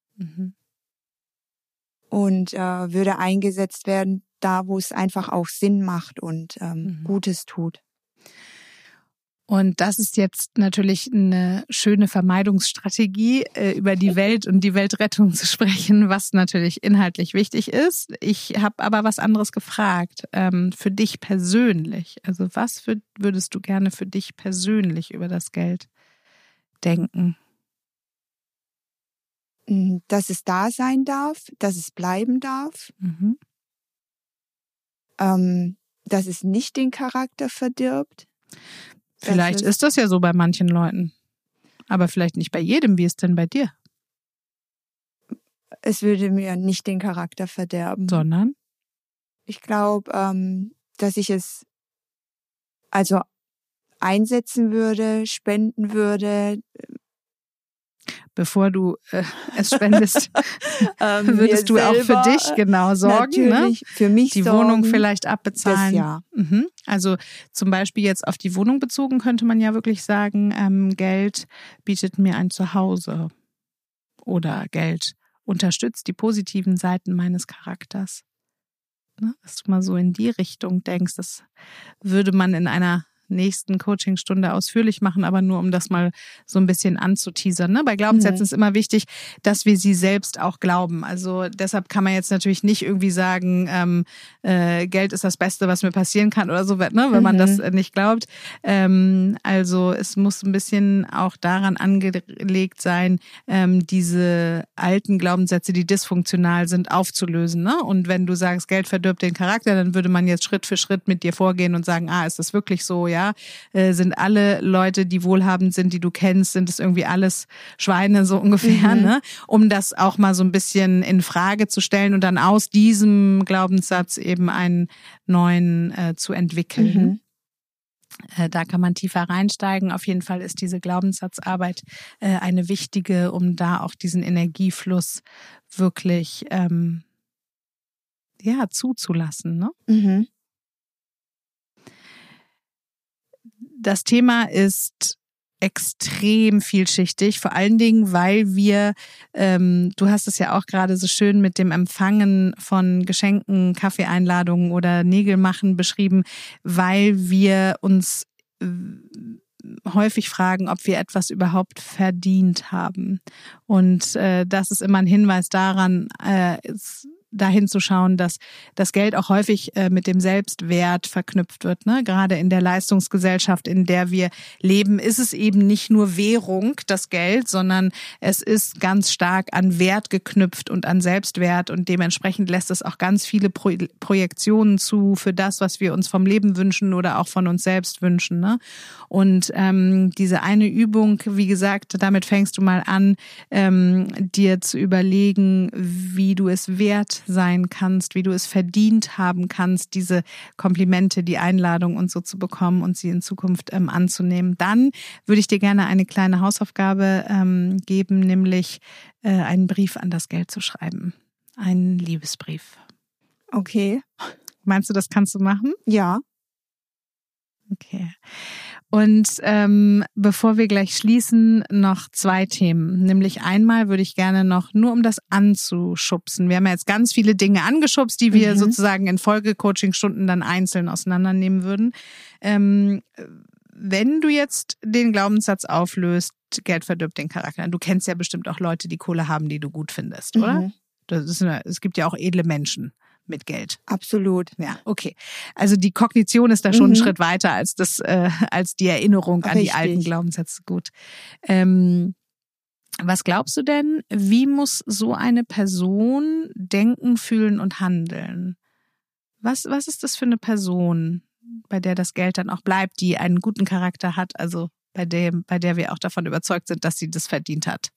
Und würde eingesetzt werden, da wo es einfach auch Sinn macht und Gutes tut. Und das ist jetzt natürlich eine schöne Vermeidungsstrategie, über die Welt und die Weltrettung zu sprechen, was natürlich inhaltlich wichtig ist. Ich habe aber was anderes gefragt, für dich persönlich. Also was würdest du gerne für dich persönlich über das Geld denken? Dass es da sein darf, dass es bleiben darf, dass es nicht den Charakter verdirbt. Vielleicht ist das ja so bei manchen Leuten, aber vielleicht nicht bei jedem. Wie ist denn bei dir? Es würde mir nicht den Charakter verderben. Sondern? Ich glaube, dass ich es also einsetzen würde, spenden würde. Bevor du es spendest, würdest du auch für dich genau sorgen, natürlich, ne? Für mich die sorgen, Wohnung vielleicht abbezahlen. Das, ja. Also zum Beispiel jetzt auf die Wohnung bezogen könnte man ja wirklich sagen, Geld bietet mir ein Zuhause oder Geld unterstützt die positiven Seiten meines Charakters. Ne? Dass du mal so in die Richtung denkst, das würde man in einer nächsten Coachingstunde ausführlich machen, aber nur um das mal so ein bisschen anzuteasern. Ne? Bei Glaubenssätzen ist immer wichtig, dass wir sie selbst auch glauben. Also deshalb kann man jetzt natürlich nicht irgendwie sagen, Geld ist das Beste, was mir passieren kann oder so, ne? Wenn man das nicht glaubt. Also es muss ein bisschen auch daran angelegt sein, diese alten Glaubenssätze, die dysfunktional sind, aufzulösen. Ne? Und wenn du sagst, Geld verdirbt den Charakter, dann würde man jetzt Schritt für Schritt mit dir vorgehen und sagen, ist das wirklich so, ja? Sind alle Leute, die wohlhabend sind, die du kennst, sind es irgendwie alles Schweine so ungefähr, ne? Um das auch mal so ein bisschen in Frage zu stellen und dann aus diesem Glaubenssatz eben einen neuen zu entwickeln. Da kann man tiefer reinsteigen. Auf jeden Fall ist diese Glaubenssatzarbeit eine wichtige, um da auch diesen Energiefluss wirklich zuzulassen. Ne? Mhm. Das Thema ist extrem vielschichtig, vor allen Dingen, weil wir, du hast es ja auch gerade so schön mit dem Empfangen von Geschenken, Kaffeeeinladungen oder Nägelmachen beschrieben, weil wir uns häufig fragen, ob wir etwas überhaupt verdient haben. Und das ist immer ein Hinweis daran, dahin zu schauen, dass das Geld auch häufig mit dem Selbstwert verknüpft wird. Ne? Gerade in der Leistungsgesellschaft, in der wir leben, ist es eben nicht nur Währung, das Geld, sondern es ist ganz stark an Wert geknüpft und an Selbstwert und dementsprechend lässt es auch ganz viele Projektionen zu für das, was wir uns vom Leben wünschen oder auch von uns selbst wünschen. Ne? Und diese eine Übung, wie gesagt, damit fängst du mal an, dir zu überlegen, wie du es wert sein kannst, wie du es verdient haben kannst, diese Komplimente, die Einladung und so zu bekommen und sie in Zukunft anzunehmen. Dann würde ich dir gerne eine kleine Hausaufgabe geben, nämlich einen Brief an das Geld zu schreiben. Einen Liebesbrief. Okay. Meinst du, das kannst du machen? Ja. Okay. Und bevor wir gleich schließen, noch 2 Themen. Nämlich einmal würde ich gerne noch, nur um das anzuschubsen. Wir haben ja jetzt ganz viele Dinge angeschubst, die wir sozusagen in Folge-Coaching-Stunden dann einzeln auseinandernehmen würden. Wenn du jetzt den Glaubenssatz auflöst, Geld verdirbt den Charakter. Du kennst ja bestimmt auch Leute, die Kohle haben, die du gut findest, oder? Es gibt ja auch edle Menschen mit Geld. Absolut. Ja, okay. Also die Kognition ist da schon einen Schritt weiter als die Erinnerung an die alten Glaubenssätze. Gut. Was glaubst du denn, wie muss so eine Person denken, fühlen und handeln? Was ist das für eine Person, bei der das Geld dann auch bleibt, die einen guten Charakter hat, also bei der wir auch davon überzeugt sind, dass sie das verdient hat?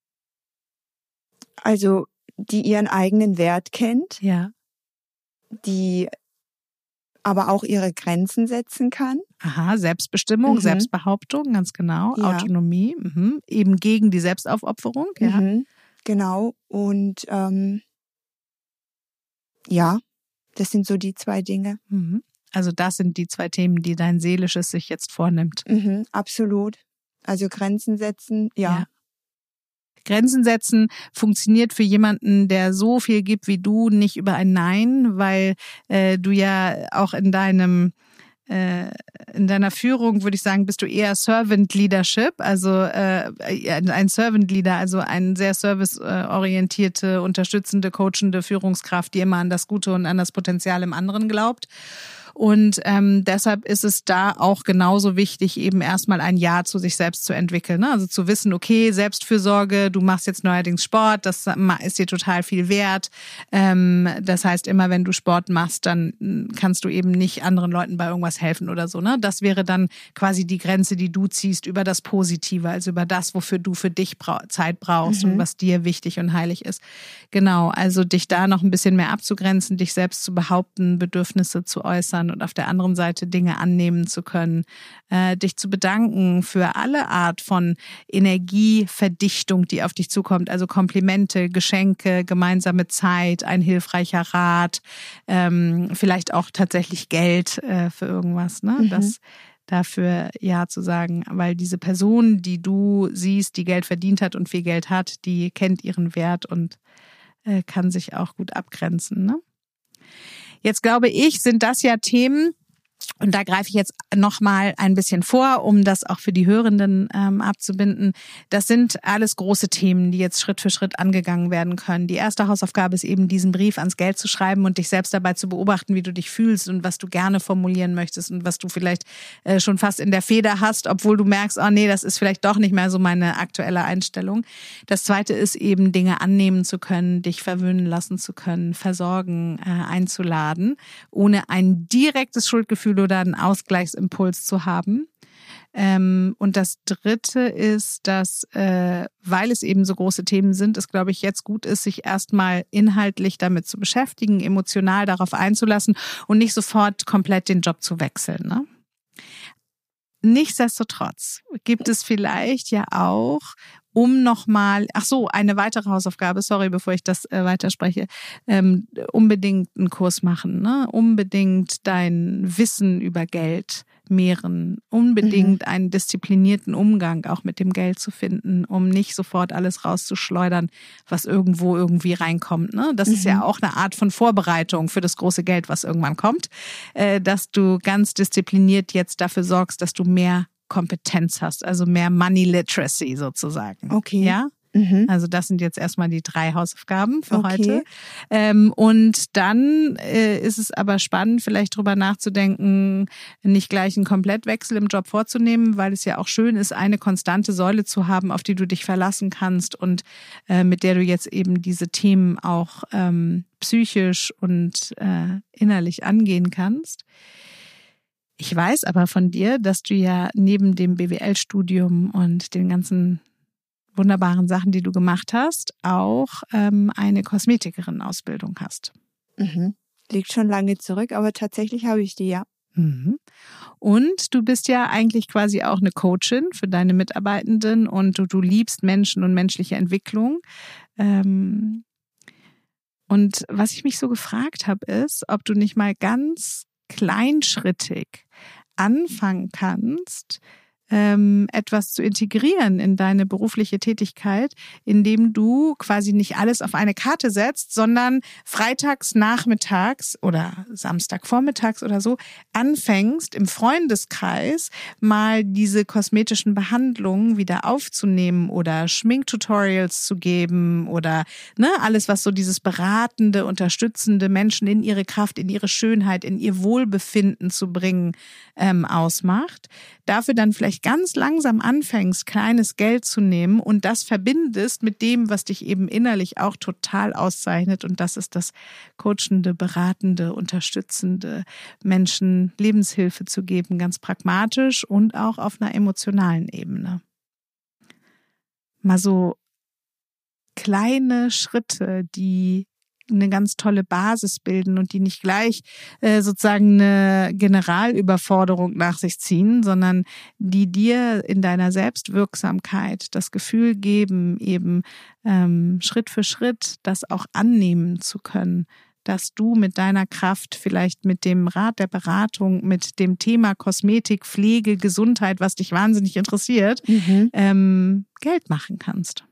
Also, die ihren eigenen Wert kennt. Ja. Die aber auch ihre Grenzen setzen kann. Aha, Selbstbestimmung, Selbstbehauptung, ganz genau, ja. Autonomie, eben gegen die Selbstaufopferung. Ja. Genau, und ja, das sind so die 2 Dinge. Also das sind die 2 Themen, die dein Seelisches sich jetzt vornimmt. Absolut. Also Grenzen setzen, ja. Grenzen setzen funktioniert für jemanden, der so viel gibt wie du, nicht über ein Nein, weil du ja auch in deiner Führung, würde ich sagen, bist du eher Servant Leadership, also ein Servant Leader, also eine sehr serviceorientierte, unterstützende, coachende Führungskraft, die immer an das Gute und an das Potenzial im anderen glaubt. Und deshalb ist es da auch genauso wichtig, eben erstmal ein Ja zu sich selbst zu entwickeln. Ne? Also zu wissen, okay, Selbstfürsorge, du machst jetzt neuerdings Sport, das ist dir total viel wert. Das heißt, immer wenn du Sport machst, dann kannst du eben nicht anderen Leuten bei irgendwas helfen oder so. Ne? Das wäre dann quasi die Grenze, die du ziehst über das Positive, also über das, wofür du für dich Zeit brauchst und was dir wichtig und heilig ist. Genau, also dich da noch ein bisschen mehr abzugrenzen, dich selbst zu behaupten, Bedürfnisse zu äußern und auf der anderen Seite Dinge annehmen zu können, dich zu bedanken für alle Art von Energieverdichtung, die auf dich zukommt, also Komplimente, Geschenke, gemeinsame Zeit, ein hilfreicher Rat, vielleicht auch tatsächlich Geld für irgendwas, ne? Das dafür Ja zu sagen, weil diese Person, die du siehst, die Geld verdient hat und viel Geld hat, die kennt ihren Wert und kann sich auch gut abgrenzen, ne? Jetzt glaube ich, sind das ja Themen, und da greife ich jetzt nochmal ein bisschen vor, um das auch für die Hörenden abzubinden. Das sind alles große Themen, die jetzt Schritt für Schritt angegangen werden können. Die erste Hausaufgabe ist eben, diesen Brief ans Geld zu schreiben und dich selbst dabei zu beobachten, wie du dich fühlst und was du gerne formulieren möchtest und was du vielleicht schon fast in der Feder hast, obwohl du merkst, oh nee, das ist vielleicht doch nicht mehr so meine aktuelle Einstellung. Das zweite ist eben, Dinge annehmen zu können, dich verwöhnen lassen zu können, versorgen, einzuladen, ohne ein direktes Schuldgefühl oder einen Ausgleichsimpuls zu haben. Und das Dritte ist, dass, weil es eben so große Themen sind, es, glaube ich, jetzt gut ist, sich erstmal inhaltlich damit zu beschäftigen, emotional darauf einzulassen und nicht sofort komplett den Job zu wechseln. Ne? Nichtsdestotrotz gibt es vielleicht ja auch, um nochmal, eine weitere Hausaufgabe, sorry, bevor ich das weiterspreche, unbedingt einen Kurs machen, ne? Unbedingt dein Wissen über Geld mehren, unbedingt einen disziplinierten Umgang auch mit dem Geld zu finden, um nicht sofort alles rauszuschleudern, was irgendwo irgendwie reinkommt. Ne? Das ist ja auch eine Art von Vorbereitung für das große Geld, was irgendwann kommt, dass du ganz diszipliniert jetzt dafür sorgst, dass du mehr Kompetenz hast, also mehr Money Literacy sozusagen. Okay. Ja? Also das sind jetzt erstmal die 3 Hausaufgaben für heute. Und dann ist es aber spannend, vielleicht drüber nachzudenken, nicht gleich einen Komplettwechsel im Job vorzunehmen, weil es ja auch schön ist, eine konstante Säule zu haben, auf die du dich verlassen kannst und mit der du jetzt eben diese Themen auch psychisch und innerlich angehen kannst. Ich weiß aber von dir, dass du ja neben dem BWL-Studium und den ganzen wunderbaren Sachen, die du gemacht hast, auch eine Kosmetikerin-Ausbildung hast. Liegt schon lange zurück, aber tatsächlich habe ich die, ja. Und du bist ja eigentlich quasi auch eine Coachin für deine Mitarbeitenden und du liebst Menschen und menschliche Entwicklung. Und was ich mich so gefragt habe, ist, ob du nicht mal ganz kleinschrittig anfangen kannst, etwas zu integrieren in deine berufliche Tätigkeit, indem du quasi nicht alles auf eine Karte setzt, sondern freitags nachmittags oder Samstagvormittags oder so anfängst, im Freundeskreis mal diese kosmetischen Behandlungen wieder aufzunehmen oder Schminktutorials zu geben oder alles, was so dieses beratende, unterstützende Menschen in ihre Kraft, in ihre Schönheit, in ihr Wohlbefinden zu bringen, ausmacht. Dafür dann vielleicht ganz langsam anfängst, kleines Geld zu nehmen und das verbindest mit dem, was dich eben innerlich auch total auszeichnet. Und das ist das coachende, beratende, unterstützende, Menschen Lebenshilfe zu geben, ganz pragmatisch und auch auf einer emotionalen Ebene. Mal so kleine Schritte, die eine ganz tolle Basis bilden und die nicht gleich sozusagen eine Generalüberforderung nach sich ziehen, sondern die dir in deiner Selbstwirksamkeit das Gefühl geben, eben Schritt für Schritt das auch annehmen zu können, dass du mit deiner Kraft, vielleicht mit dem Rat der Beratung, mit dem Thema Kosmetik, Pflege, Gesundheit, was dich wahnsinnig interessiert, Geld machen kannst.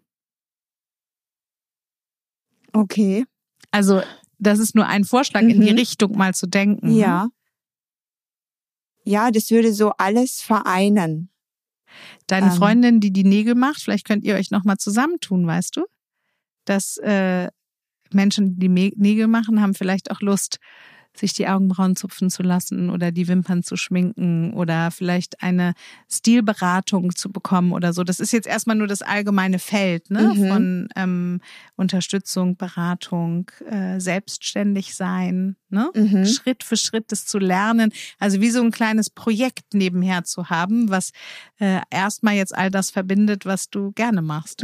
Okay. Also das ist nur ein Vorschlag, in die Richtung mal zu denken. Ja. Ja, das würde so alles vereinen. Deine Freundin, die Nägel macht, vielleicht könnt ihr euch nochmal zusammentun, weißt du? Dass Menschen, die Nägel machen, haben vielleicht auch Lust, sich die Augenbrauen zupfen zu lassen oder die Wimpern zu schminken oder vielleicht eine Stilberatung zu bekommen oder so. Das ist jetzt erstmal nur das allgemeine Feld, von Unterstützung, Beratung, selbstständig sein, Schritt für Schritt das zu lernen. Also wie so ein kleines Projekt nebenher zu haben, was erstmal jetzt all das verbindet, was du gerne machst.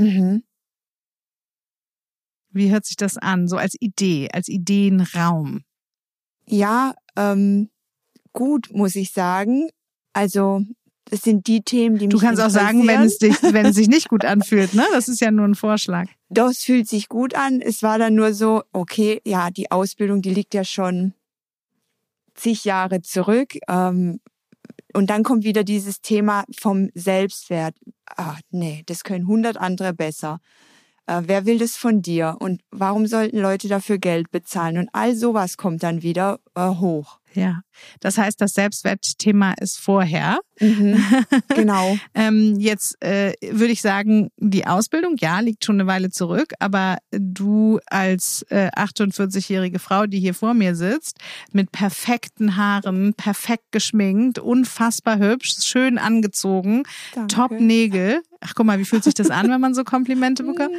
Wie hört sich das an? So als Idee, als Ideenraum. Ja, gut, muss ich sagen. Also, das sind die Themen, die mich interessieren. Du kannst auch sagen, wenn es sich nicht gut anfühlt, ne? Das ist ja nur ein Vorschlag. Doch, es fühlt sich gut an. Es war dann nur so, okay, ja, die Ausbildung, die liegt ja schon zig Jahre zurück. Und dann kommt wieder dieses Thema vom Selbstwert. Nee, das können 100 andere besser. Wer will das von dir? Und warum sollten Leute dafür Geld bezahlen? Und all sowas kommt dann wieder hoch. Ja, das heißt, das Selbstwertthema ist vorher. Genau. Jetzt würde ich sagen, die Ausbildung, ja, liegt schon eine Weile zurück, aber du als 48-jährige Frau, die hier vor mir sitzt, mit perfekten Haaren, perfekt geschminkt, unfassbar hübsch, schön angezogen, Danke. Top-Nägel. Ach, guck mal, wie fühlt sich das an, wenn man so Komplimente bekommt?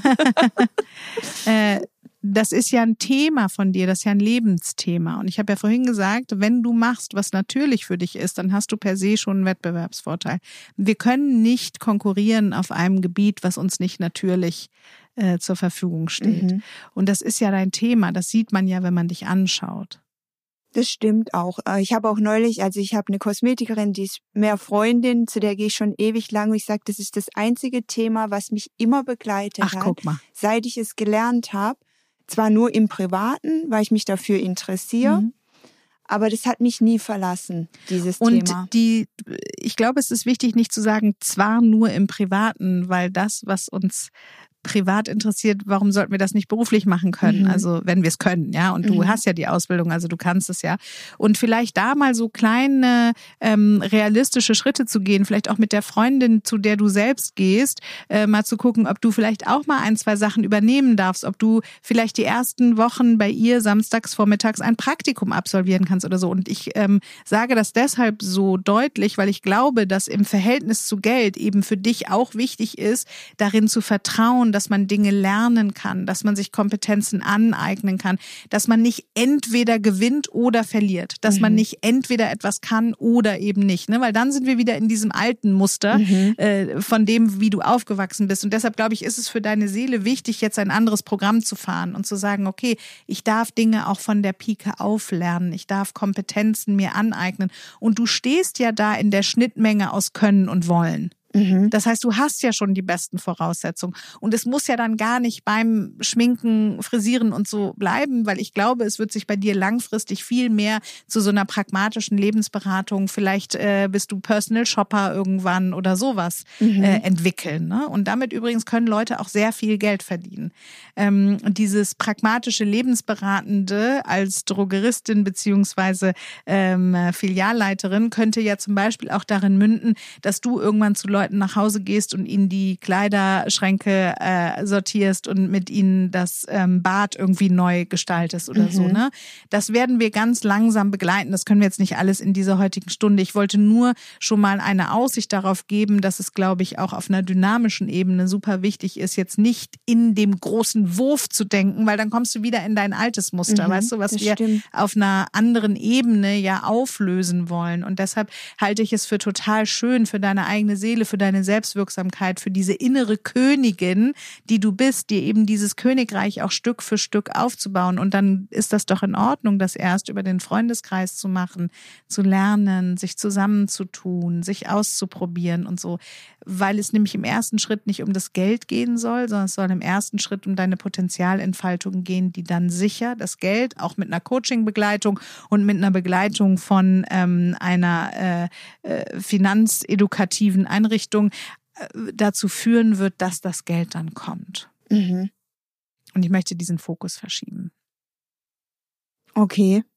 Das ist ja ein Thema von dir, das ist ja ein Lebensthema. Und ich habe ja vorhin gesagt, wenn du machst, was natürlich für dich ist, dann hast du per se schon einen Wettbewerbsvorteil. Wir können nicht konkurrieren auf einem Gebiet, was uns nicht natürlich zur Verfügung steht. Und das ist ja dein Thema, das sieht man ja, wenn man dich anschaut. Das stimmt auch. Ich habe auch neulich, also ich habe eine Kosmetikerin, die ist mehr Freundin, zu der gehe ich schon ewig lang. Und ich sage, das ist das einzige Thema, was mich immer begleitet hat, guck mal. seit ich es gelernt habe. Zwar nur im Privaten, weil ich mich dafür interessiere, aber das hat mich nie verlassen, dieses Thema. Und ich glaube, es ist wichtig, nicht zu sagen, zwar nur im Privaten, weil das, was uns privat interessiert, warum sollten wir das nicht beruflich machen können? Also wenn wir es können, ja. Und du hast ja die Ausbildung, also du kannst es ja. Und vielleicht da mal so kleine realistische Schritte zu gehen, vielleicht auch mit der Freundin, zu der du selbst gehst, mal zu gucken, ob du vielleicht auch mal 1, 2 Sachen übernehmen darfst, ob du vielleicht die ersten Wochen bei ihr samstags vormittags ein Praktikum absolvieren kannst oder so. Und ich sage das deshalb so deutlich, weil ich glaube, dass im Verhältnis zu Geld eben für dich auch wichtig ist, darin zu vertrauen, dass man Dinge lernen kann, dass man sich Kompetenzen aneignen kann, dass man nicht entweder gewinnt oder verliert, dass man nicht entweder etwas kann oder eben nicht, ne? Weil dann sind wir wieder in diesem alten Muster von dem, wie du aufgewachsen bist. Und deshalb glaube ich, ist es für deine Seele wichtig, jetzt ein anderes Programm zu fahren und zu sagen, okay, ich darf Dinge auch von der Pike auf lernen, ich darf Kompetenzen mir aneignen. Und du stehst ja da in der Schnittmenge aus Können und Wollen. Das heißt, du hast ja schon die besten Voraussetzungen. Und es muss ja dann gar nicht beim Schminken, Frisieren und so bleiben, weil ich glaube, es wird sich bei dir langfristig viel mehr zu so einer pragmatischen Lebensberatung, vielleicht bist du Personal Shopper irgendwann oder sowas entwickeln. Ne? Und damit übrigens können Leute auch sehr viel Geld verdienen. Dieses pragmatische Lebensberatende als Drogeristin beziehungsweise Filialleiterin könnte ja zum Beispiel auch darin münden, dass du irgendwann zu Leuten nach Hause gehst und ihnen die Kleiderschränke sortierst und mit ihnen das Bad irgendwie neu gestaltest oder so. Ne? Das werden wir ganz langsam begleiten. Das können wir jetzt nicht alles in dieser heutigen Stunde. Ich wollte nur schon mal eine Aussicht darauf geben, dass es, glaube ich, auch auf einer dynamischen Ebene super wichtig ist, jetzt nicht in dem großen Wurf zu denken, weil dann kommst du wieder in dein altes Muster, weißt du, was wir auf einer anderen Ebene ja auflösen wollen. Und deshalb halte ich es für total schön, für deine eigene Seele, für deine Selbstwirksamkeit, für diese innere Königin, die du bist, dir eben dieses Königreich auch Stück für Stück aufzubauen. Und dann ist das doch in Ordnung, das erst über den Freundeskreis zu machen, zu lernen, sich zusammenzutun, sich auszuprobieren und so. Weil es nämlich im ersten Schritt nicht um das Geld gehen soll, sondern es soll im ersten Schritt um deine Potenzialentfaltung gehen, die dann sicher das Geld, auch mit einer Coaching-Begleitung und mit einer Begleitung von einer finanzedukativen Einrichtung dazu führen wird, dass das Geld dann kommt. Und ich möchte diesen Fokus verschieben. Okay.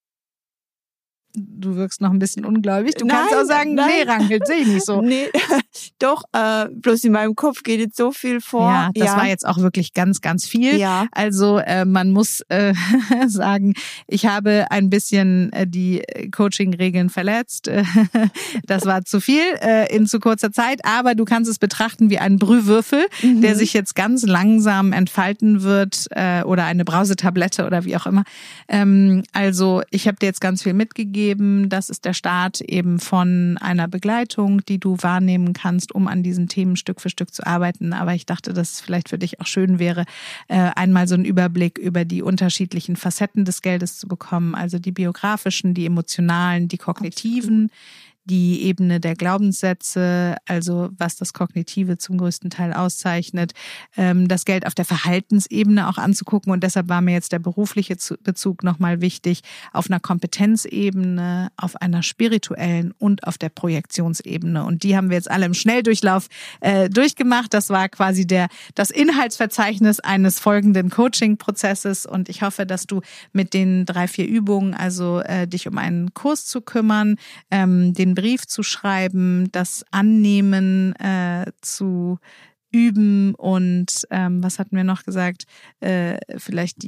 Du wirkst noch ein bisschen ungläubig. Du kannst auch sagen, nee, Ranghild, sehe ich nicht so. Nee, doch, bloß in meinem Kopf geht jetzt so viel vor. Ja, das war jetzt auch wirklich ganz, ganz viel. Ja. Also man muss sagen, ich habe ein bisschen die Coaching-Regeln verletzt. Das war zu viel in zu kurzer Zeit, aber du kannst es betrachten wie einen Brühwürfel, der sich jetzt ganz langsam entfalten wird oder eine Brausetablette oder wie auch immer. Also ich habe dir jetzt ganz viel mitgegeben. Das ist der Start eben von einer Begleitung, die du wahrnehmen kannst, um an diesen Themen Stück für Stück zu arbeiten. Aber ich dachte, dass es vielleicht für dich auch schön wäre, einmal so einen Überblick über die unterschiedlichen Facetten des Geldes zu bekommen. Also die biografischen, die emotionalen, die kognitiven, die Ebene der Glaubenssätze, also was das Kognitive zum größten Teil auszeichnet, das Geld auf der Verhaltensebene auch anzugucken. Und deshalb war mir jetzt der berufliche Bezug nochmal wichtig, auf einer Kompetenzebene, auf einer spirituellen und auf der Projektionsebene. Und die haben wir jetzt alle im Schnelldurchlauf durchgemacht. Das war quasi das Inhaltsverzeichnis eines folgenden Coaching-Prozesses. Und ich hoffe, dass du mit den 3, 4 Übungen, also dich um einen Kurs zu kümmern, den Brief zu schreiben, das Annehmen zu üben und was hatten wir noch gesagt? Vielleicht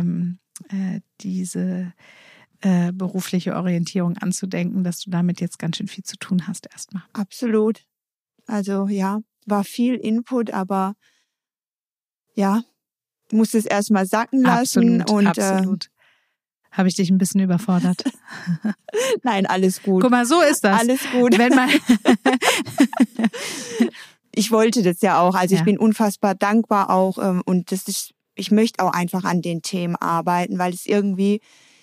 diese berufliche Orientierung anzudenken, dass du damit jetzt ganz schön viel zu tun hast erstmal. Absolut. Also ja, war viel Input, aber ja, muss es erstmal sacken lassen. Absolut. Habe ich dich ein bisschen überfordert? Nein, alles gut. Guck mal, so ist das. Alles gut. Wenn man ich wollte das ja auch. Also ich bin unfassbar dankbar auch. Und ich möchte auch einfach an den Themen arbeiten, weil es irgendwie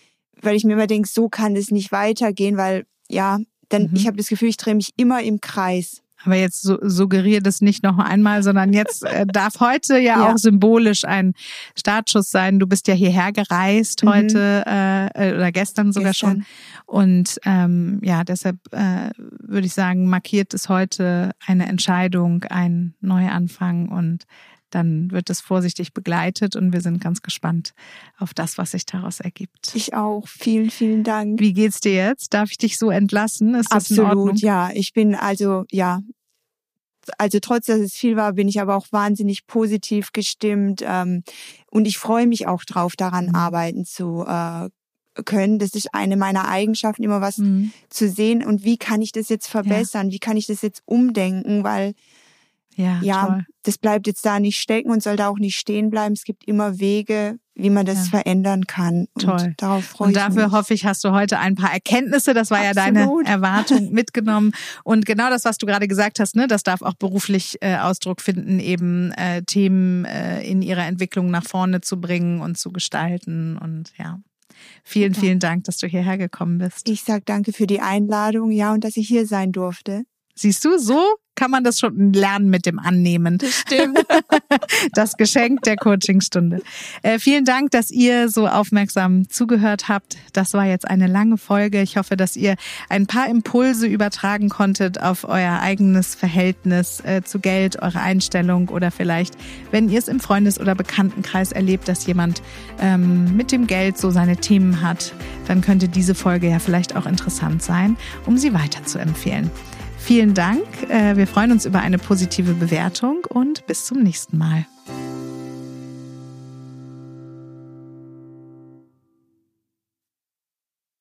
weil ich mir immer denke, so kann es nicht weitergehen, weil ich habe das Gefühl, ich drehe mich immer im Kreis. Aber jetzt suggeriere das nicht noch einmal, sondern jetzt darf heute ja auch symbolisch ein Startschuss sein. Du bist ja hierher gereist heute oder gestern sogar schon. Und deshalb würde ich sagen, markiert es heute eine Entscheidung, ein Neuanfang, und dann wird es vorsichtig begleitet und wir sind ganz gespannt auf das, was sich daraus ergibt. Ich auch. Vielen, vielen Dank. Wie geht's dir jetzt? Darf ich dich so entlassen? Ist das absolut, in Ordnung? Ja. Ich bin also trotz, dass es viel war, bin ich aber auch wahnsinnig positiv gestimmt. Und ich freue mich auch drauf, daran arbeiten zu können. Das ist eine meiner Eigenschaften, immer was zu sehen. Und wie kann ich das jetzt verbessern? Wie kann ich das jetzt umdenken? Weil das bleibt jetzt da nicht stecken und soll da auch nicht stehen bleiben. Es gibt immer Wege, wie man das verändern kann. Und toll. Darauf freue ich mich. Und dafür hoffe ich, hast du heute ein paar Erkenntnisse, das war ja deine Erwartung, mitgenommen. Und genau das, was du gerade gesagt hast, ne, das darf auch beruflich Ausdruck finden, eben Themen in ihrer Entwicklung nach vorne zu bringen und zu gestalten. Und vielen, vielen Dank, dass du hierher gekommen bist. Ich sage danke für die Einladung, und dass ich hier sein durfte. Siehst du, so kann man das schon lernen mit dem Annehmen. Das stimmt. Das Geschenk der Coachingstunde. Vielen Dank, dass ihr so aufmerksam zugehört habt. Das war jetzt eine lange Folge. Ich hoffe, dass ihr ein paar Impulse übertragen konntet auf euer eigenes Verhältnis zu Geld, eure Einstellung, oder vielleicht, wenn ihr es im Freundes- oder Bekanntenkreis erlebt, dass jemand mit dem Geld so seine Themen hat, dann könnte diese Folge ja vielleicht auch interessant sein, um sie weiter zu empfehlen. Vielen Dank. Wir freuen uns über eine positive Bewertung und bis zum nächsten Mal.